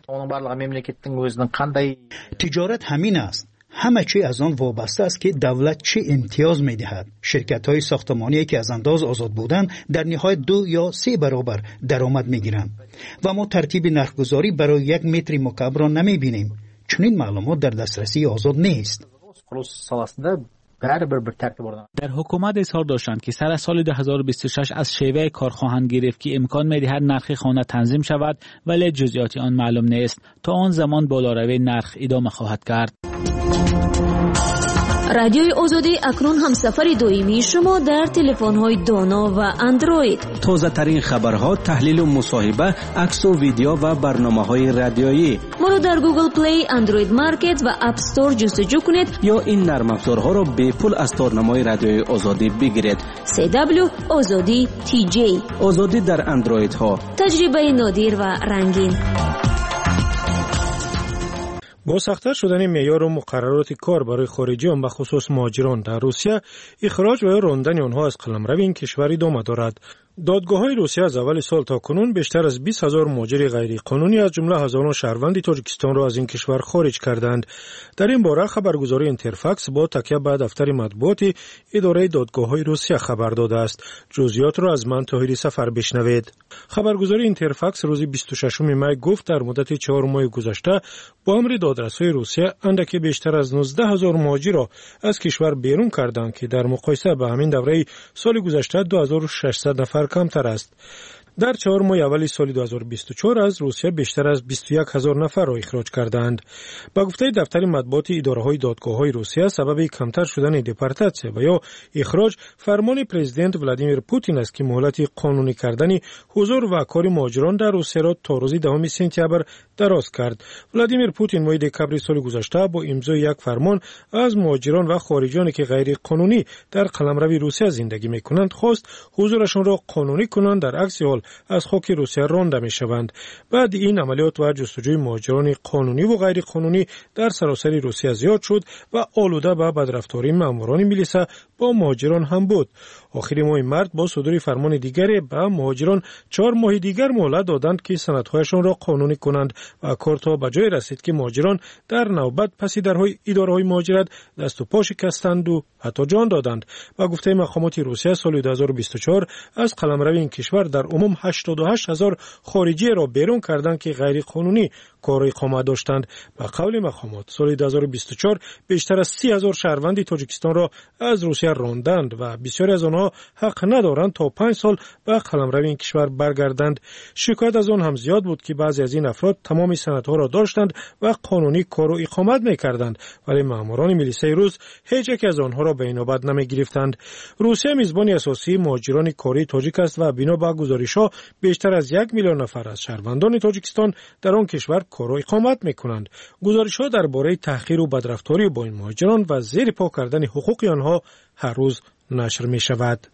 تجارت همین است. همه چی از آن وابسته است که دولت چه امتیاز می دهد. شرکت های ساختمانی که از انداز آزاد بودند در نهایت دو یا سه برابر درآمد می گیرند و ما ترتیب نرخگذاری برای یک متر مکعب را نمی بینیم. چون این معلومات در دسترسی آزاد نیست. در حکومت اظهار داشتند که سر سال دو هزار و بیست و شش از شیوه کار خواهند گرفت که امکان می دهد نرخ خانه تنظیم شود، ولی جزئیات آن معلوم نیست. تا آن زمان بالاروی نرخ ادامه خواهد کرد. رادیوی آزادی اکنون هم سفر دائمی شما در تلفن‌های دانا و اندروید. تازه ترین خبرها، تحلیل و مصاحبه، عکس و ویدیو و برنامه‌های رادیویی. ما را در گوگل پلی، اندروید مارکت و اپ استور جستجو کنید یا این نرم افزارها را به پول از تارنمای رادیوی آزادی بگیرید. سی دبلیو آزادی تی جی. آزادی در اندروید ها. تجربه نادر و رنگین. با سخت‌تر شدن معیار و مقررات کار برای خارجیان به خصوص مهاجران در روسیه، اخراج و راندن آنها از قلمرو این کشور ادامه دارد. دادگاه‌های روسیه از اول سال تا کنون بیشتر از بیست هزار مهاجر غیرقانونی از جمله هزاران شهروند تاجیکستان را از این کشور خارج کردند. در این باره خبرگزاری اینترفاکس با تکیه به دفتر مطبوعات اداره دادگاه‌های روسیه خبر داده است. جزئیات را از من طاهری سفر بشنوید. خبرگزاری اینترفاکس روز بیست و ششم می گفت در مدت چهار ماه گذشته با امر دادرس‌های روسیه اندکی بیشتر از نوزده هزار مهاجر را از کشور بیرون کردند که در مقایسه با همین دوره سال گذشته دو هزار و ششصد نفر کمتر است. در چهار ماه اول سال دو هزار و بیست و چهار از روسیه بیشتر از بیست و یک هزار نفر را اخراج کردند. با گفته دفتر مطبوعات اداره‌های دادگاه‌های روسیه، سبب کمتر شدن دپورتاسیون و یا اخراج فرمان پرزیدنت ولادیمیر پوتین است که مهلت قانونی کردن حضور و کار مهاجران در روسیه را تا روز دهم سپتامبر دراز کرد. ولادیمیر پوتین ماه دکامبر سال گذشته با امضای یک فرمان از مهاجران و خارجیانی که غیر قانونی در قلمرو روسیه زندگی می‌کنند خواست حضورشان را قانونی کنند. در عکس حال از خاک روسیه رانده می شوند. بعد این عملیات و جستجوی مهاجران قانونی و غیر قانونی در سراسر روسیه زیاد شد و آلوده به بدرفتاری ماموران میلیسا با مهاجران هم بود. آخر ماه مارس با صدور فرمان دیگری به مهاجران چهار ماه دیگر مهلت دادند که سندهایشان را قانونی کنند و کار تا به جای رسید که مهاجران در نوبت پسی درهای اداره‌های مهاجرت دست و پا شکستند و حتی جان دادند. و گفته مقامات روسیه سال دو هزار و بیست و چهار از قلمرو این کشور در عموم هشتاد و هشت هزار خارجی را بیرون کردند که غیر قانونی کار اقامت داشتند. به قول مقامات سال دو هزار و بیست و چهار بیشتر از سی هزار شهروند تاجیکستان را از روسیه راندند و بسیاری از آنها حق ندارند تا پنج سال به قلمرو این کشور برگردند. شکایت از آن هم زیاد بود که بعضی از این افراد تمام سندها را داشتند و قانونی کار و اقامت می‌کردند، ولی ماموران میلیسای روس هیچ یک از آنها را به نوبت نمی‌گرفتند. روسیه میزبان اساسی مهاجران کاری تاجیک است و بنا به گزارش‌ها بیشتر از یک میلیون نفر از شهروندان تاجیکستان در آن کشور کار و اقامت می‌کنند. گزارش‌ها درباره تحقیر و بدرفتاری با این مهاجران و زیر پا کردن حقوق آنها هر روز نشر می‌شود.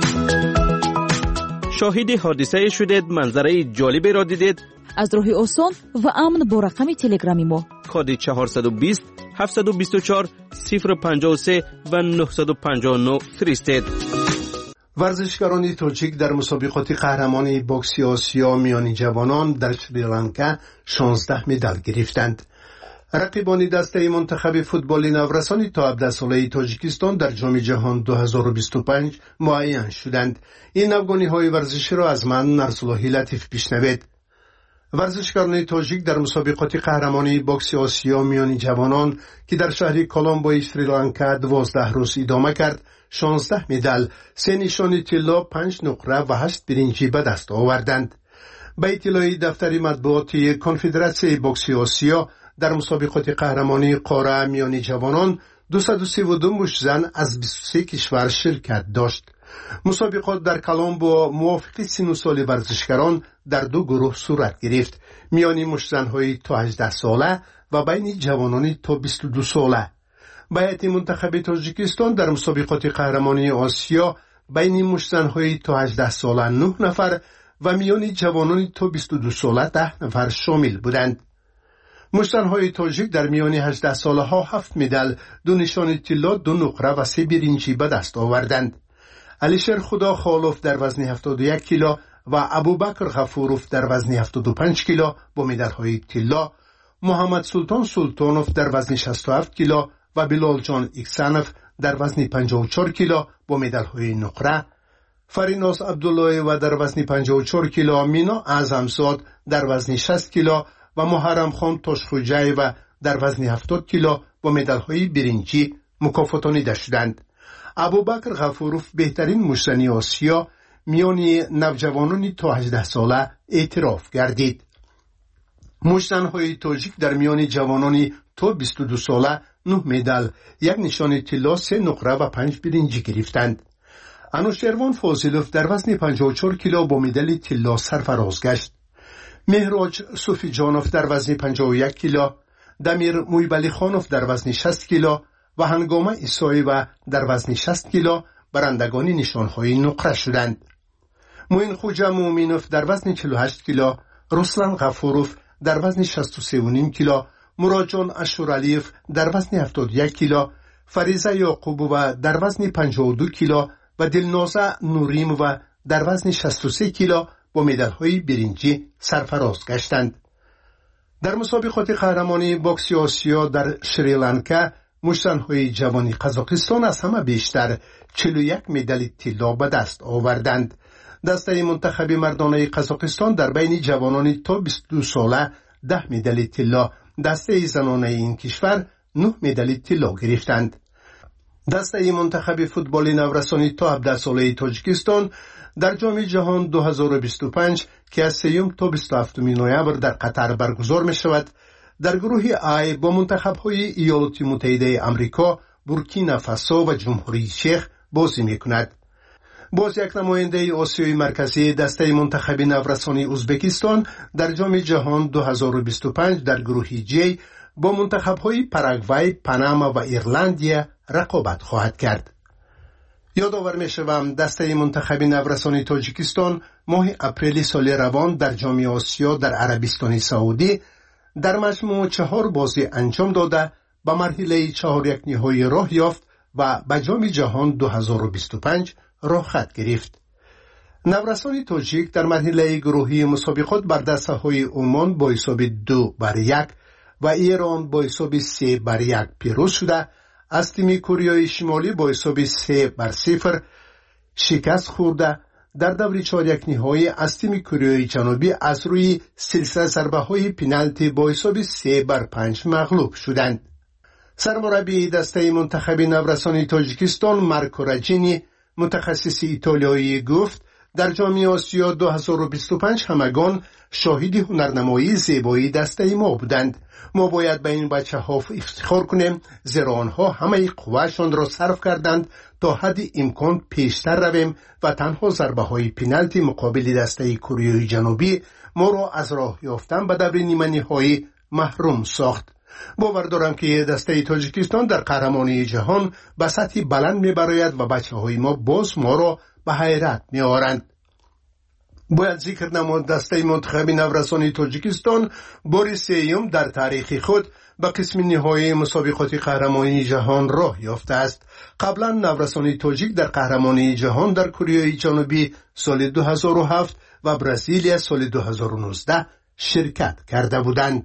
شاهد حادثه شدید، منظره جالبی را دیدید؟ از راه آسان و امن با رقم تلگرامی ما کد چهارصد و بیست هفتصد و بیست و چهار صفر پنجاه و سه و نهصد و پنجاه و نه فرستید. ورزشکاران تاجیک در مسابقات قهرمانی بوکس آسیا میان جوانان در سریلانکا شانزده مدال گرفتند. رقیبان دسته منتخب فوتبال نورسانی تا هفده ساله تاجیکستان در جام جهان دو هزار و بیست و پنج معین شدند. این افغانی‌های ورزشی را از من نرسالله لطیف بشنوید. ورزشکاران تاجیک در مسابقات قهرمانی بوکس آسیا میان جوانان که در شهر کولومبو سریلانکا دوازده روز ادامه کرد، شانزده مدال، سه نشان طلا، پنج نقره و هشت برنجی به دست آوردند. به اطلاع دفتر مطبوعاتی کنفدراسیون بوکس آسیا، در مسابقات قهرمانی قاره میان جوانان دویست و سی و دو مشت از بیست و سه کشور شرکت داشت. مسابقات در کولومبو موافق سن و سال ورزشکاران در دو گروه صورت گرفت، میان مشت‌زن‌های تا هجده ساله و بین جوانان تا بیست و دو ساله. هیئت منتخب تاجیکستان در مسابقات قهرمانی آسیا بین مشت‌زن‌های تا هجده ساله نه نفر و میان جوانان تا بیست و دو ساله ده نفر شامل بودند. مشت‌زن‌های تاجیک در میان هجده ساله ها هفت مدال، دو نشان طلا، دو نقره و سه برنجی به دست آوردند. علیشر خدا خالوف در وزن هفتاد و یک کیلو و ابوبکر غفوروف در وزن هفتاد و پنج کیلو با مدال‌های طلا، محمد سلطان سلطانوف در وزن شصت و هفت کیلو و بلال جان اکسانوف در وزن پنجاه و چهار کیلو با مدال‌های نقره، فریناز عبدالله و در وزن پنجاه و چهار کیلو، مینا اعظمزاد در وزن شصت کیلو و محرم خان تاشخوجای و در وزن هفتاد کیلو با مدال‌های برنجی مکافاتانیده شدند. ابوبکر غفوروف بهترین مشت‌زن آسیا میان نوجوانان تا هجده ساله اعتراف گردید. مشت‌زن‌های تاجیک در میان جوانان تا بیست و دو ساله نه مدال، یک نشان طلا، سه نقره و پنج برنجی گرفتند. انوشیروان فاضلوف در وزن پنجاه و چهار کیلو با مدال طلا سرفراز گشت. مهراج صوفی جانوف در وزن پنجاه و یک کیلو، دمیر مویبلی خانوف در وزن شصت کیلو و هنگامه ایسایی و در وزن شصت کیلو برندگان نشانهای نقره شدند. موین خوجا مومینوف در وزن چهل و هشت کیلو، رسلان غفوروف در وزن شصت و سه و نیم کیلو، مراجان اشورالیف در وزن هفتاد و یک کیلو، فریزه یعقوبووا در وزن پنجاه و دو کیلو و دلنازه نوریمووا در وزن شصت و سه کیلو با مدال‌های برنجی سرفراز گشتند. در مسابقات قهرمانی بوکس آسیا در سریلانکا مشت‌زن‌های جوانی قزاقستان از همه بیشتر چهل و یک مدال طلا به دست آوردند. دسته منتخب مردانه قزاقستان در بین جوانان تا بیست و دو ساله ده مدال طلا، دسته زنانه این کشور نه مدال طلا گرفتند. دسته منتخب فوتبال نورسانی تا هفده ساله تاجیکستان در جام جهان دو هزار و بیست و پنج که از سوم تا بیست و هفتم نوامبر در قطر برگزار می شود، در گروه آی با منتخب‌های ایالات متحده آمریکا، بورکینافاسو و جمهوری چک بازی می کند. باز یک نماینده آسیای مرکزی دسته منتخب نورسانی ازبکستان در جام جهان دو هزار و بیست و پنج در گروه جی با منتخب‌های پاراگوئه، پاناما و ایرلندیا رقابت خواهد کرد. یادآور می‌شوم دسته منتخب نورسانی تاجیکستان ماه اپریل سال روان در جام آسیا در عربستان سعودی در مجموع چهار بازی انجام داده به مرحله چهار یک نهایی راه یافت و به جام جهان دو هزار و بیست و پنج راه خط گرفت. نورسان تاجیک در مرحله گروهی مسابقات بر دسته های عمان با حساب دو بر یک و ایران با حساب سه بر یک پیروز شده، از تیم کره شمالی با حساب سه بر صفر شکست خورده. در دور چهار یک نهایی از تیم کره جنوبی از روی سلسله ضربه های پنالتی با حساب سه بر پنج مغلوب شدند. سرمربی دسته منتخب نورسان تاجیکستان مارکو راجینی متخصص ایتالیایی گفت در جام آسیا دو هزار و بیست و پنج همگان شاهد هنرنمایی زیبایی دسته ما بودند. ما باید به این بچه ها افتخار کنیم، زیرا آنها همه قوهشان را صرف کردند تا حد امکان پیشتر رویم و تنها ضربه های پنالتی مقابل دسته کره جنوبی ما را از راه یافتن به دور نیمه نهایی محروم ساخت. باور دارم که دسته تاجیکستان در قهرمانی جهان به سطحی بلند میبراید و بچه های ما باز ما را به حیرت میآورند. باید ذکر نمود دسته منتخب نورسان تاجیکستان بار سوم در تاریخ خود به قسم نهایی مسابقات قهرمانی جهان راه یافته است. قبلا نورسان تاجیک در قهرمانی جهان در کره جنوبی سال دو هزار و هفت و برزیلیا سال دو هزار و نوزده شرکت کرده بودند.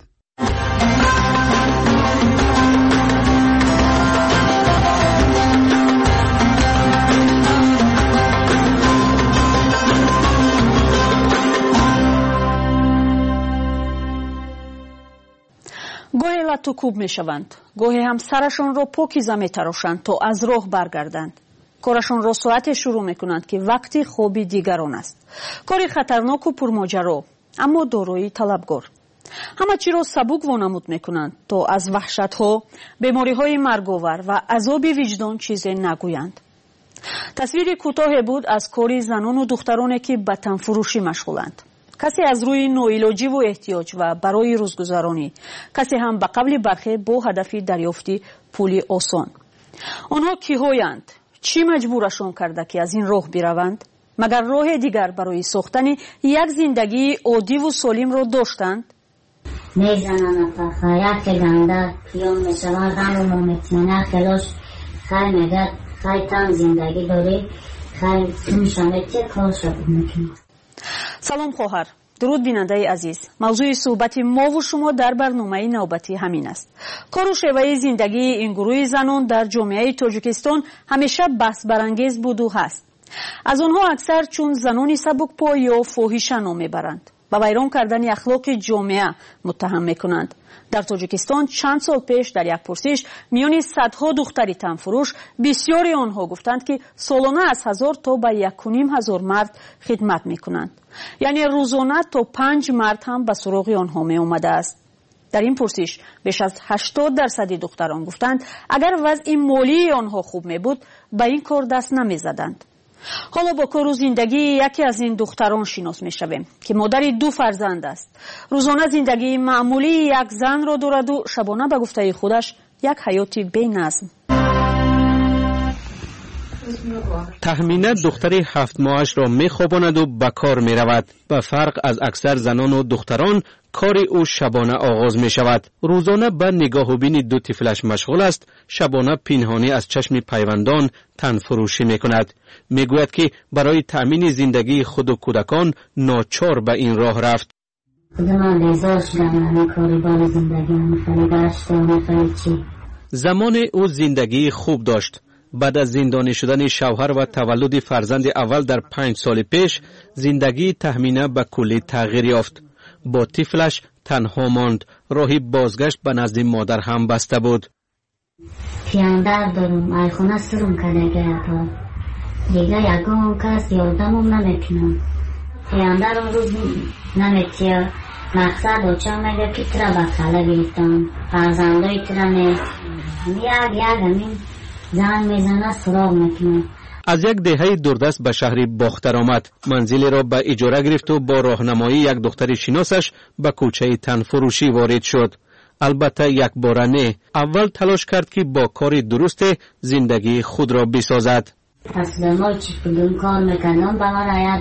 گاهی لطوکوب می شوند، گاهی هم سرشان را پاکیزه می تراشند تا از راه برگردند. کارشان را ساعت شروع می کنند که وقتی خوابی دیگران است. کاری خطرناک و پرماجرا، اما دارایی طلبگار. همه چی را سبک وانمود می کنند تا از وحشت ها، بیماری های مرگاور و عذاب وجدان چیزی نگویند. تصویر کوتاه بود از کاری زنان و دخترانی که به تن فروشی مشغولند. کسی از روی نوعلاجی و احتیاج و برای روزگذرانی، کسی هم به قبل برخی با هدف دریافتی پولی آسان. آنها کیهایند؟ چی مجبورشان کرده که از این راه بروند؟ مگر راه دیگر برای ساختن یک زندگی عادی و سالم را داشتند؟ میزنن افتا یک گنده پیام میشوند غم و مطمئنه خلاص خیلی میگه خیلی تم زندگی داری خیلی سمیشانه چه کار شد میکنه. سلام خواهر، درود بیننده عزیز. موضوع صحبت ما و شما در برنامه نوبتی همین است. کار و شیوه زندگی این گروه زنان در جامعه تاجیکستان همیشه بحث برانگیز بود و هست. از آنها اکثر چون زنان سبکپا یا فاحشه نام میبرند و ویران کردن اخلاق جامعه متهم میکنند. در تاجیکستان چند سال پیش در یک پرسش میان صدها دختری تنفروش بسیاری آنها گفتند که سالانه از هزار تا به یک و نیم هزار مرد خدمت میکنند. یعنی روزانه تا پنج مرد هم به سراغ آنها می آمده است. در این پرسش بیش از هشتاد درصد دختران گفتند اگر وضع مالی آنها خوب می بود به این کار دست نمی زدند. حالا با کار و زندگی یکی از این دختران شناس می شویم که مادر دو فرزند است. روزانه زندگی معمولی یک زن را دارد و شبانه به گفته خودش یک حیاتی بی نظم. تخمینه دختری هفت ماهش را می خواباند و به کار می رود. به فرق از اکثر زنان و دختران کار او شبانه آغاز می شود. روزانه به نگاه و بین دو طفلش مشغول است. شبانه پنهانی از چشم پیوندان تن فروشی می کند. می گوید که برای تأمین زندگی خود و کودکان ناچار به این راه رفت. زمان او زندگی خوب داشت. بعد از زندانی شدن شوهر و تولد فرزند اول در پنج سال پیش زندگی تخمینه به کلی تغییر یافت. با طفلش تنها ماند. راهی بازگشت به نزد مادر هم بسته بود. پیاندر دارم ایخونه سرم کده تا دیگه یکم کس یادمم نمیکنم. پیاندر اون روز نمیتیا مقصد اوچه میگه که ترا بخاله بیتم فرزندای ترا نیست یک یک همین زن میزنه سراغ میکنه. از یک دهه دوردست به شهر باختر آمد. منزلی را به اجاره گرفت و با راهنمایی یک دختر شناسش به کوچه تنفروشی وارد شد. البته یک بار نه. اول تلاش کرد که با کار درست زندگی خود را بسازد. اصلا ما چی کدوم کار میکنم به من آید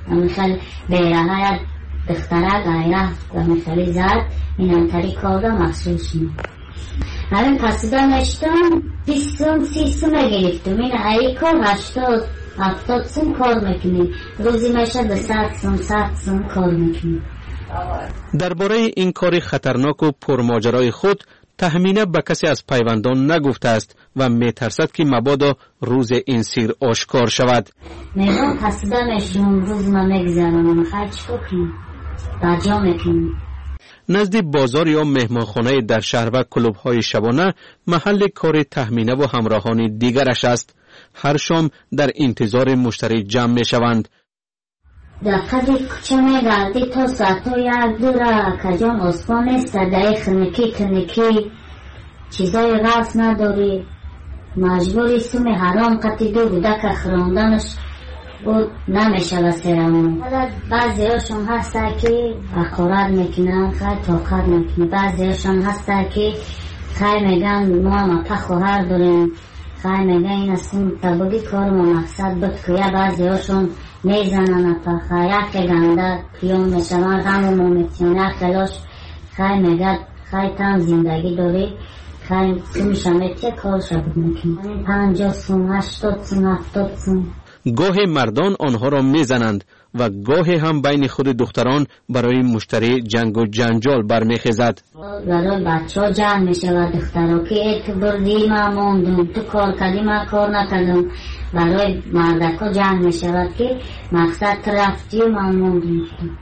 مثل بیره دختره غیره و مثلی زد این انتری کارده مخصوص شد. همین قصیده نشتم بیست سوم سی سوم گرفتم. این ای کار هشتاد هفتاد سوم کار میکنی، روزی میشه به صد سوم صد سوم کار میکنی. درباره این کار خطرناک و پرماجرای خود تهمینه به کسی از پیوندان نگفته است و میترسد که مبادا روز این سیر آشکار شود. میگم قصیده میشم روز ما میگذرم خیلی چکو کنیم بجا میکنیم. نزد بازار یا مهمانخانه در شهر و کلوب‌های شبانه محل کار تهمینه و همراهان دیگرش است. هر شام در انتظار مشتری جمع میشوند. در قدی کچه میگردی تا ساعتو یک دوره کجان اسپان است دای خنکی کنکی چیزای راست نداری مجبوری سوم حرام قطی دو بوده که خراندنش بود نمیشه وسیرمون. بعضی هاشون هسته که اخورت میکنن خیلی طاقت میکنه. بعضی هاشون هسته که خیلی میگن ما هم پخوهر داریم خیلی میگن این اصلا تباگی کار ما مقصد بود که یا بعضی هاشون میزنن پخه یک گنده پیون میشون غم و مومیتیون خلاش خیلی میگن خیلی تم زندگی داری خیلی سومیش همیتی کار شبود میکنه. پنجاه سوم هشتاد سوم هفتاد سوم. گاه مردان آنها را میزنند و گاه هم بین خود دختران برای مشتری جنگ و جنجال برمیخیزد. برای بچه ها جنگ میشه و دخترها که تو بردی ما موندم تو کار کردی ما کار نکردم. برای مردک ها جنگ میشه که مقصد رفتی و ما موندم.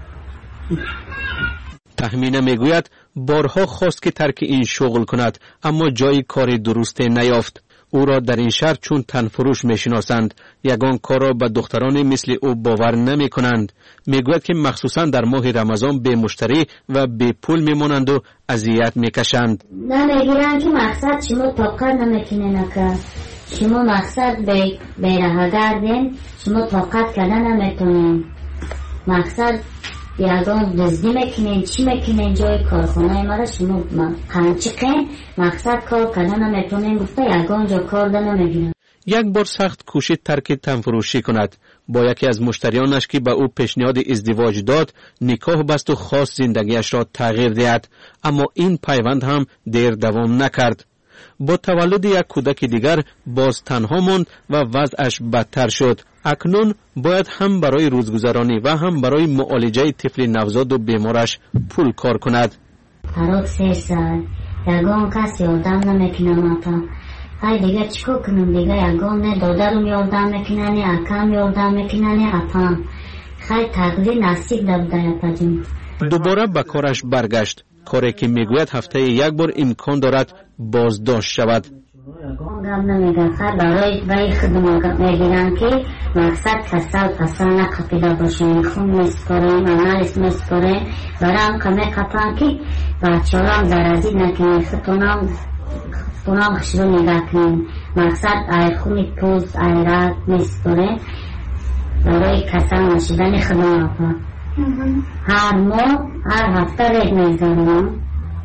تهمینه میگوید بارها خواست که ترک این شغل کند اما جای کار درسته نیافت. او را در این شهر چون تنفروش میشناسند. یگان کار را به دختران مثل او باور نمی کنند. میگوید که مخصوصا در ماه رمضان به مشتری و به پول میمانند و اذیت میکشند. نمیگیرن که مقصد شما طاقت نمیکنه نکرد. شما مقصد به بیره گردین شما طاقت کردن نمیتونین. مقصد یگان دزدی میکنین چی میکنین جای کارخانه ما را شما قنچقین مقصد کار کردن نمیتونین گفته یگان جا کار ده نمیگیرن. یک بار سخت کوشید ترک تنفروشی کند. با یکی از مشتریانش که به او پیشنهاد ازدواج داد نکاح بست و خواست زندگیش را تغییر دهد اما این پیوند هم دیر دوام نکرد. با تولد یک کودک دیگر باز تنها ماند و وضعش بدتر شد. اکنون باید هم برای روزگذرانی و هم برای معالجه طفل نوزاد و بیمارش پول کار کند. هر سه سال یگان کسی یادم نمیکنه ماتا. های دیگه چیکار کنم دیگه یگان نه دادرم یادم میکنه نه اکم یادم میکنه نه اپام. خیلی تقدیر نصیب دبده یپجیم. دوباره به کارش برگشت. کاری که میگوید هفته یک بار امکان دارد بازداشت شود. گم نمیگن خیلی برای برای خدمات میگیرن که مقصد کسل کسل نکپیده باشه. خون میسپاریم عملس میسپاریم برای هم کمی کپن که بچه هم درازی نکنیم خطونام خطونام خشرو نگه کنیم. مقصد ای خونی پوز ای رد میسپاریم برای کسل نشدن خدمات ها. هر ماه هر هفته رد میزنیم.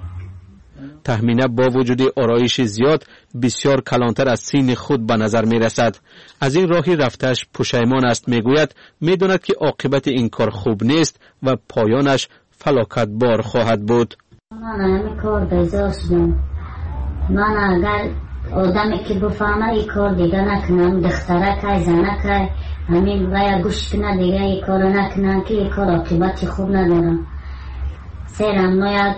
تهمینه با وجود آرایش زیاد بسیار کلانتر از سین خود به نظر می رسد. از این راهی رفتش پشیمان است. می گوید می داند که عاقبت این کار خوب نیست و پایانش فلاکت بار خواهد بود. من همین کار بیزار شدم. من اگر آدمی که بفهمه این کار دیگه نکنم دختره که زنه که همین باید گوش کنه دیگه این کار نکنم که این کار عاقبت خوب ندارم. سیرم باید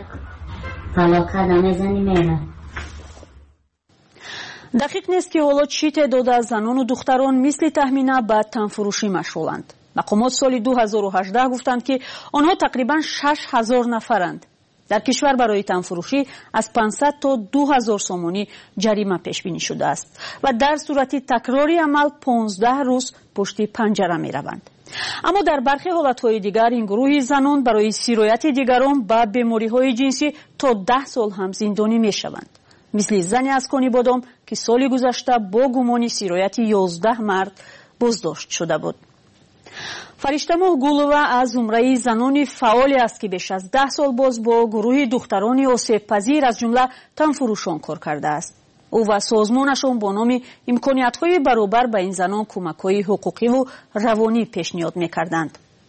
دақиқ нест ки ҳоло чӣ теъдода аз занону духтарон мисли таҳмина ба танфурӯшӣ машғуланд. мақомот соли ду ҳазору ҳаждаҳ гуфтанд ки онҳо тақрибан шаш ҳазор нафаранд. дар кишвар барои танфурӯшӣ аз пансад то ду ҳазор сомонӣ ҷарима пешбинӣ шудааст ва дар сурати такрори амал понздаҳ рӯз пушти панҷара мераванд. аммо дар бархи ҳолатҳои дигар ин гурӯҳи занон барои сирояти дигарон ба бемориҳои ҷинсӣ то даҳ сол ҳам зиндонӣ мешаванд. мисли зани аз кони бодом ки соли гузашта бо гумони сирояти ёздаҳ мард боздошт шуда буд. фариштамоҳ гулова аз зумраи занони фаъоле аст ки беш аз даҳ сол боз бо гурӯҳи духтарони осебпазир аз ҷумла танфурӯшон кор кардааст. ӯ ва созмонашон бо номи имкониятҳои баробар ба ин занон кӯмакҳои ҳуқуқиву равонӣ пешниҳод мекарданд.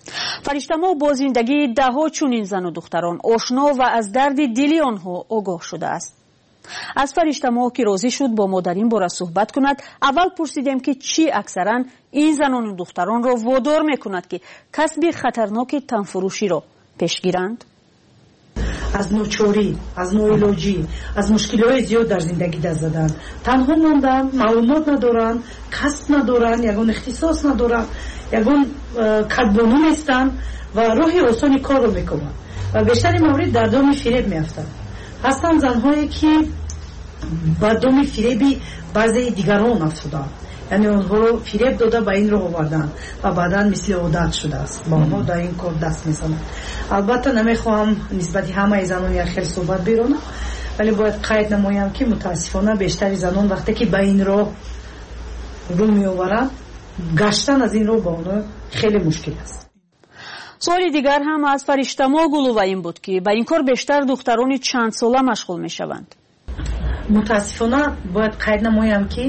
фариштамо бо зиндагии даҳо чунин зану духтарон ошно ва аз дарди дили онҳо огоҳ шудааст. аз фариштамо ки розӣ шуд бо модар ин бора суҳбат кунад, аввал пурсидем ки чӣ аксаран ин занону духтаронро водор мекунад ки касби хатарноки танфурӯширо пеш гиранд. аз ночорӣ, аз ноилоҷӣ, аз мушкилҳои зиёд дар зиндагӣ даст заданд. танҳо монданд, маълумот надоранд, касб надоранд, ягон ихтисос надоранд, ягон кадбону нестанд ва роҳи осони корро мекунанд ва бештари маврид дар доми фиреб меафтанд. ҳастанд занҳое ки ба доми фиреби баъзеи дигарон афтуданд, яъне онҳоро фиреб дода ба ин роҳ оварданд ва баъдан мисли одат шудааст ба онҳо дар ин кор даст мезананд. албатта намехоҳам нисбати ҳамаи занон як хел суҳбат биронам, вале бояд қайд намоям ки мутаассифона бештари занон вақте ки ба ин роҳ рӯ меоваранд, гаштан аз ин роҳ ба онҳо хеле мушкил аст. суоли дигар ҳам аз фариштамо Гулова ин буд ки ба ин кор бештар духтарони чандсола машғул мешаванд. мутаассифона бояд қайд намоям ки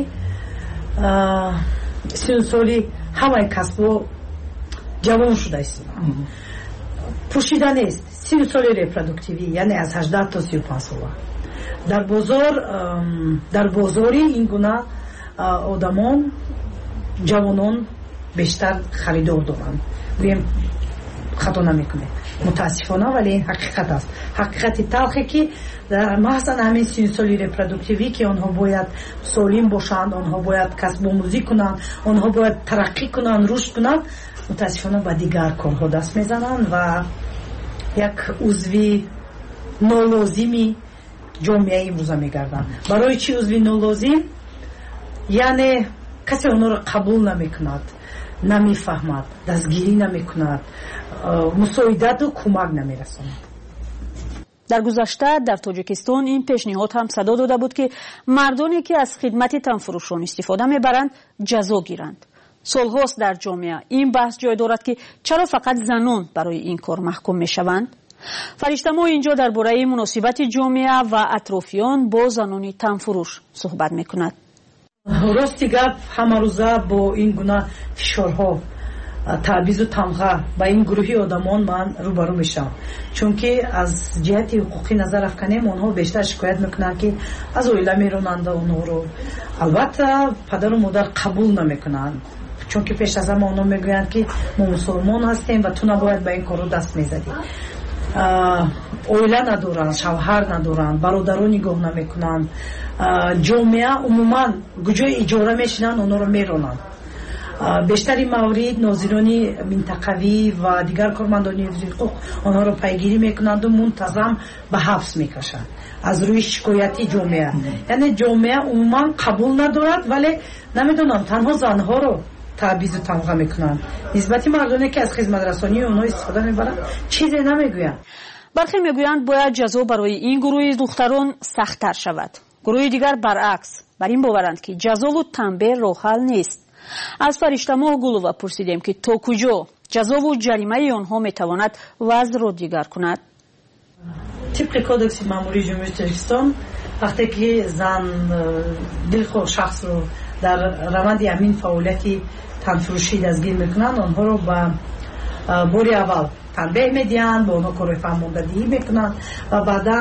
сину соли ҳамаи касбҳо ҷавон шуда истоданд. пӯшида нест. сину соли репродуктивӣ, яъне аз ҳаждаҳ то сию панҷ сола дар бозор дар бозори ин гуна одамон ҷавонон бештар харидор доранд. гӯем хато намекунем мутаассифона, вале ин ҳақиқат аст. ҳақиқати талхе ки маҳзан ҳамин сину соли репродуктивӣ ки онҳо бояд солим бошанд, онҳо бояд касбомӯзӣ кунанд, онҳо бояд тараққӣ кунанд, рушд кунанд, мутаассифона ба дигар корҳо даст мезананд ва як узви нолозими ҷомеаи имрӯза мегарданд. барои чӣ узви нолозим? яъне касе онҳоро қабул намекунад, намефаҳмад, дастгирӣ намекунад, мусоидаду кӯмак намерасонад. дар гузашта дар тоҷикистон ин пешниҳод ҳам садо дода буд ки мардоне ки аз хидмати танфурӯшон истифода мебаранд ҷазо гиранд. солҳост дар ҷомеа ин баҳс ҷой дорад ки чаро фақат занон барои ин кор маҳкум мешаванд. фариштамо инҷо дар бораи муносибати ҷомеа ва атрофиён бо занони танфурӯш суҳбат мекунад. рости гап ҳамарӯза бо ин гуна фишорҳо, таъбизу тамға ба ин гурӯҳи одамон ман рӯбарӯ мешавам, чунки аз ҷиҳати ҳуқуқӣ назар афканем, онҳо бештар шикоят мекунанд ки аз оила меронанд онҳоро. албатта падару модар қабул намекунанд, чунки пеш аз ҳама онҳо мегӯянд ки мо мусулмон ҳастем ва ту набояд ба ин корро даст мезадӣ. оила надоранд, шавҳар надоранд, бародарон нигоҳ намекунанд. ҷомеа умуман куҷои иҷора мешинанд, онҳоро меронанд. бештари маврид нозирони минтақавӣ ва дигар кормандони ҳифзи ҳуқуқ онҳоро пайгирӣ мекунанду мунтазам ба ҳабс мекашанд аз рӯи шикояти ҷомеа. яъне ҷомеа умуман қабул надорад, вале намедонам танҳо занҳоро таъбизу тамға мекунанд. нисбати мардоне ки аз хизматрасонии онҳо истифода мебаранд чизе намегӯянд. бархе мегӯянд бояд ҷазо барои ин гурӯҳи духтарон сахттар шавад. гурӯҳи дигар баръакс бар ин боваранд ки ҷазову танбеҳ роҳҳал нест. аз фариштамо Гулова пурсидем ки то куҷо ҷазову ҷаримаи онҳо метавонад вазъро дигар кунад. тибқи кодекси маъмурии ҷумҳурии Тоҷикистон вақте ки зан дилхоҳ шахсро дар раванди ҳамин фаъолияти танфурӯшӣ дастгир мекунанд, онҳоро ба бори аввал танбеҳ медиҳанд, ба онҳо корои фаҳмондадиҳӣ мекунанд ва баъдан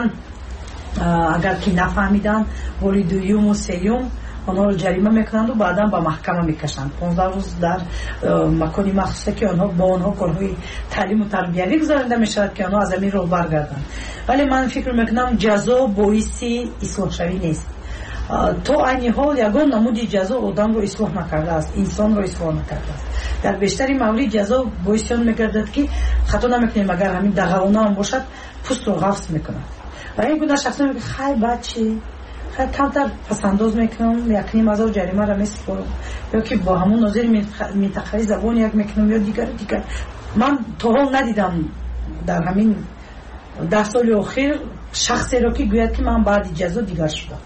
агар ки нафаҳмиданд бори дуюму сеюм онҳоро ҷарима мекунанду баъдан ба маҳкама мекашанд. понздаҳ рӯз дар макони махсусе ки онҳо ба онҳо корҳои таълиму тарбиявӣ гузаронида мешавад ки онҳо аз ҳамин роҳ баргарданд. вале ман фикр мекунам ҷазо боиси ислоҳшавӣ нест. то айни ҳол ягон намуди ҷазо одамро ислоҳ накардааст, инсонро ислоҳ накардааст. дар бештари маврид ҷазо боиси он мегардад ки хато намекунем, агар ҳамин дағалона ҳам бошад пӯстро ғафс мекунад ва ин гуна шахсо мегӯяд хай бачи камтар пасандоз мекунам, як ним ҳазор ҷаримаро месупорам, ё ки бо ҳамон нозири минтақаи забон як мекунам ё дигар дигар. ман то ҳол надидам дар ҳамин даҳ соли охир шахсеро ки гӯяд ки ман баъди ҷазо дигар шудам.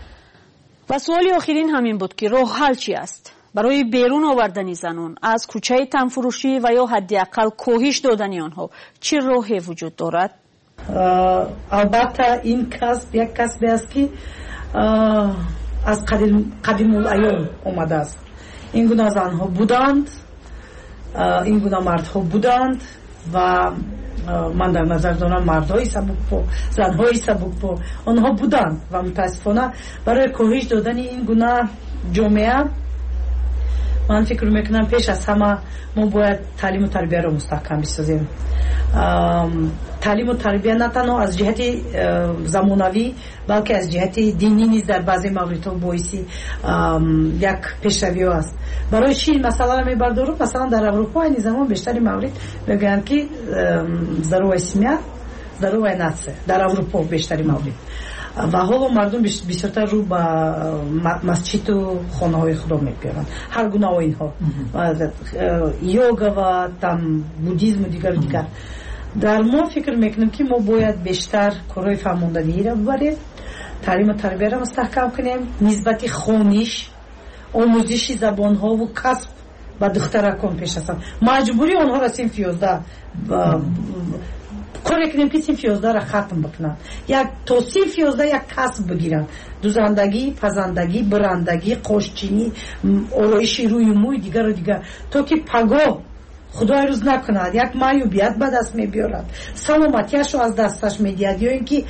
ва суоли охирин ҳамин буд ки роҳ ҳал чӣ аст барои берун овардани занон аз кӯчаи танфурӯшӣ ва ё ҳадди аққал коҳиш додани онҳо чӣ роҳе вуҷуд дорад? албатта ин касб як касбе аст ки аз қадимулайём омадааст. ин гуна занҳо буданд این گونه مردها بودند و من در نظر دارم مردهای سبک‌پا، زنهای سبک‌پا آنها بودند و متاسفانه برای کاهش دادن این گونه جامعه من فکر میکنم پیش از همه ما باید تعلیم و تربیه را مستحکم بسازیم. تعلیم و تربیه نه تنها از جهت زمانوی بلکه از جهت دینی نیز در بعضی موردها باعثی یک پیشروی است. برای چی مثلا را میبردارم؟ مثلا در اروپا این زمان بیشتری مورد میگن که ضرورت سمیت ضرورت نفس در اروپا بیشتری مورد و حالا مردم بیشتر رو به مسجد و خانه های خدا میپیرن هر گونه آیین ها یوگا و تم بودیزم و دیگر دیگر. در ما فکر میکنم که ما باید بیشتر کارهای فرماندهی را ببریم، تعلیم و تربیه را مستحکم کنیم، نسبت خوانش آموزش زبان ها و کسب و دخترکان پیش هستن مجبوری آنها را صنف یازده کاری کنیم که صنف یازده را ختم بکنن، یک تا صنف یازده یک کسب بگیرن، دوزندگی، پزندگی، برندگی، قاشچینی، آرایش روی موی دیگر و دیگر، تا که پگاه خدای روز نکند یک معیوبیت به دست میبیارد، سلامتیش رو از دستش میدهد یا اینکه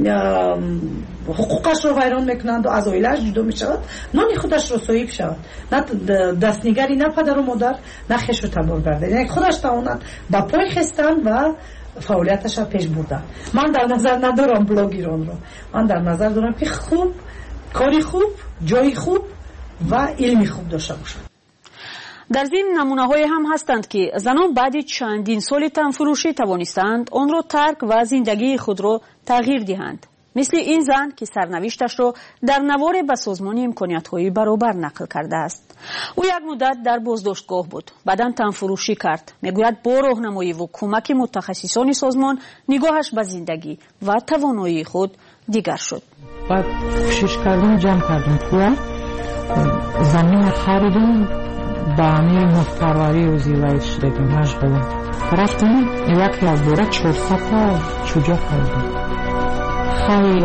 حقوقش رو ویران میکنند و از عائله‌اش جدا میشود، نان خودش رو صاحب شود، نه دستنگری نه پدر و مادر نه خویش رو تبار کرده، یعنی خودش تواند با پای خستن و فعالیتش را پیش بردن. من در نظر ندارم بلاگ ایران رو، من در نظر دارم که خوب کاری خوب، جای خوب و علمی خوب داشته باشد. در ضمن نمونه‌های هم هستند که زنان بعد چندین سال تنفروشی توانستند آن را ترک و زندگی خود را تغییر دهند. مثل این زن که سرنوشتش را در نوار به سازمان امکانیت‌های برابر نقل کرده است. او یک مدت در بازداشتگاه بود، بعداً تنفروشی کرد. میگوید با راهنمایی و کمک متخصصان سازمان نگاهش به زندگی و توانایی خود دیگر شد. بعد کوشش کردیم جمع کردیم پول، زمین خریدیم، با همین محتواری و زیوایش دادیم مشغولیم. رفتیم یک لابوره چهارصد تا چوجا کردیم. خیلی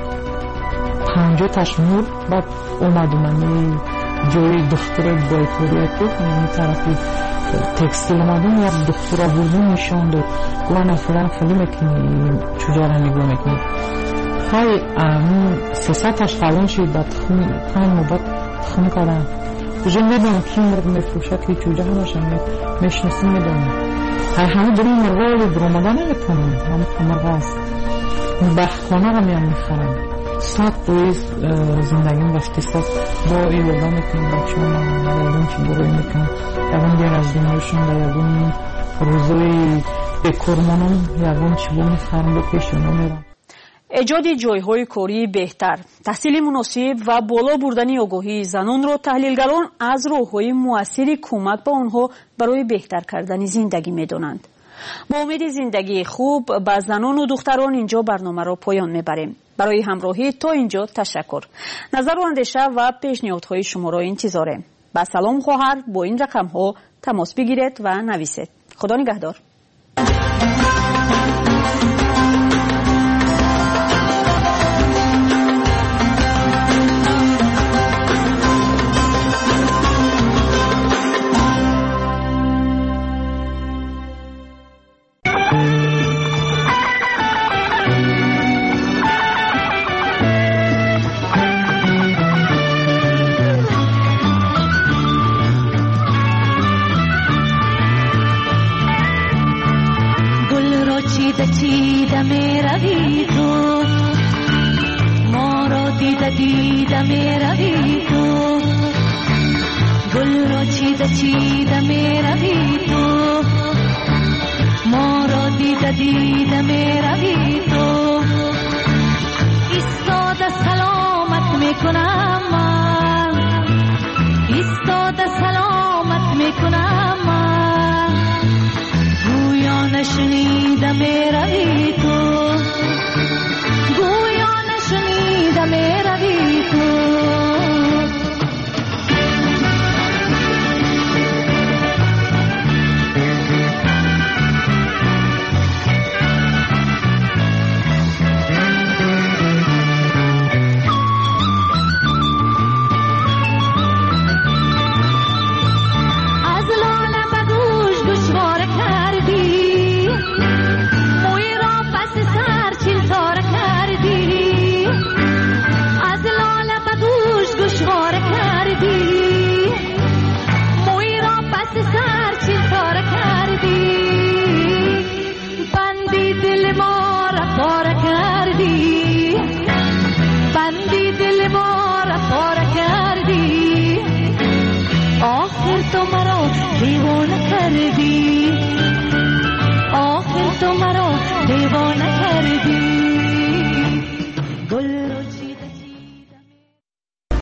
پنجاه تشمور بعد اومدیم من جوی دختر بایتوریه تو این طرفی تکستیل اومدیم یک دختر بردیم نشان داد گوان افران خیلی میکنی چوجا را نگاه میکنی خیلی سیصد تاش خلون شد بعد خون پنج مباد خون کردم کجا میدونم کی مرد میفروشد که چوجا همشن میشناسیم میدونم های همه داریم مرغا رو برامده نمیتونم همه مرغا است بخخانه را میان میخرم ساعت دویز زندگیم رفتی ساعت با ایوالا میکنیم بچه هم یادون چی بروی میکنم یادون بیر از دنیاشون و یادون روزوی بکرمانم یادون چی بو میخرم به پیشونو میرم. ایجاد جایهای کاری بهتر، تحصیل مناسب و بالا بردن آگاهی زنان را تحلیلگران از راه‌های مؤثر کمک به آنها برای بهتر کردن زندگی می‌دانند. با امید زندگی خوب با زنان و دختران اینجا برنامه را پایان میبریم. برای همراهی تا اینجا تشکر. نظر و اندیشه و پیشنهادهای شما را انتظاریم. با سلام خواهر با این رقم ها تماس بگیرید و نویسید. خدا نگهدار. چیده می روی تو ما را دیده دیده می روی تو گل را چیده چیده می روی تو ما را دیده دیده می روی تو ایستاده سلامت می کنم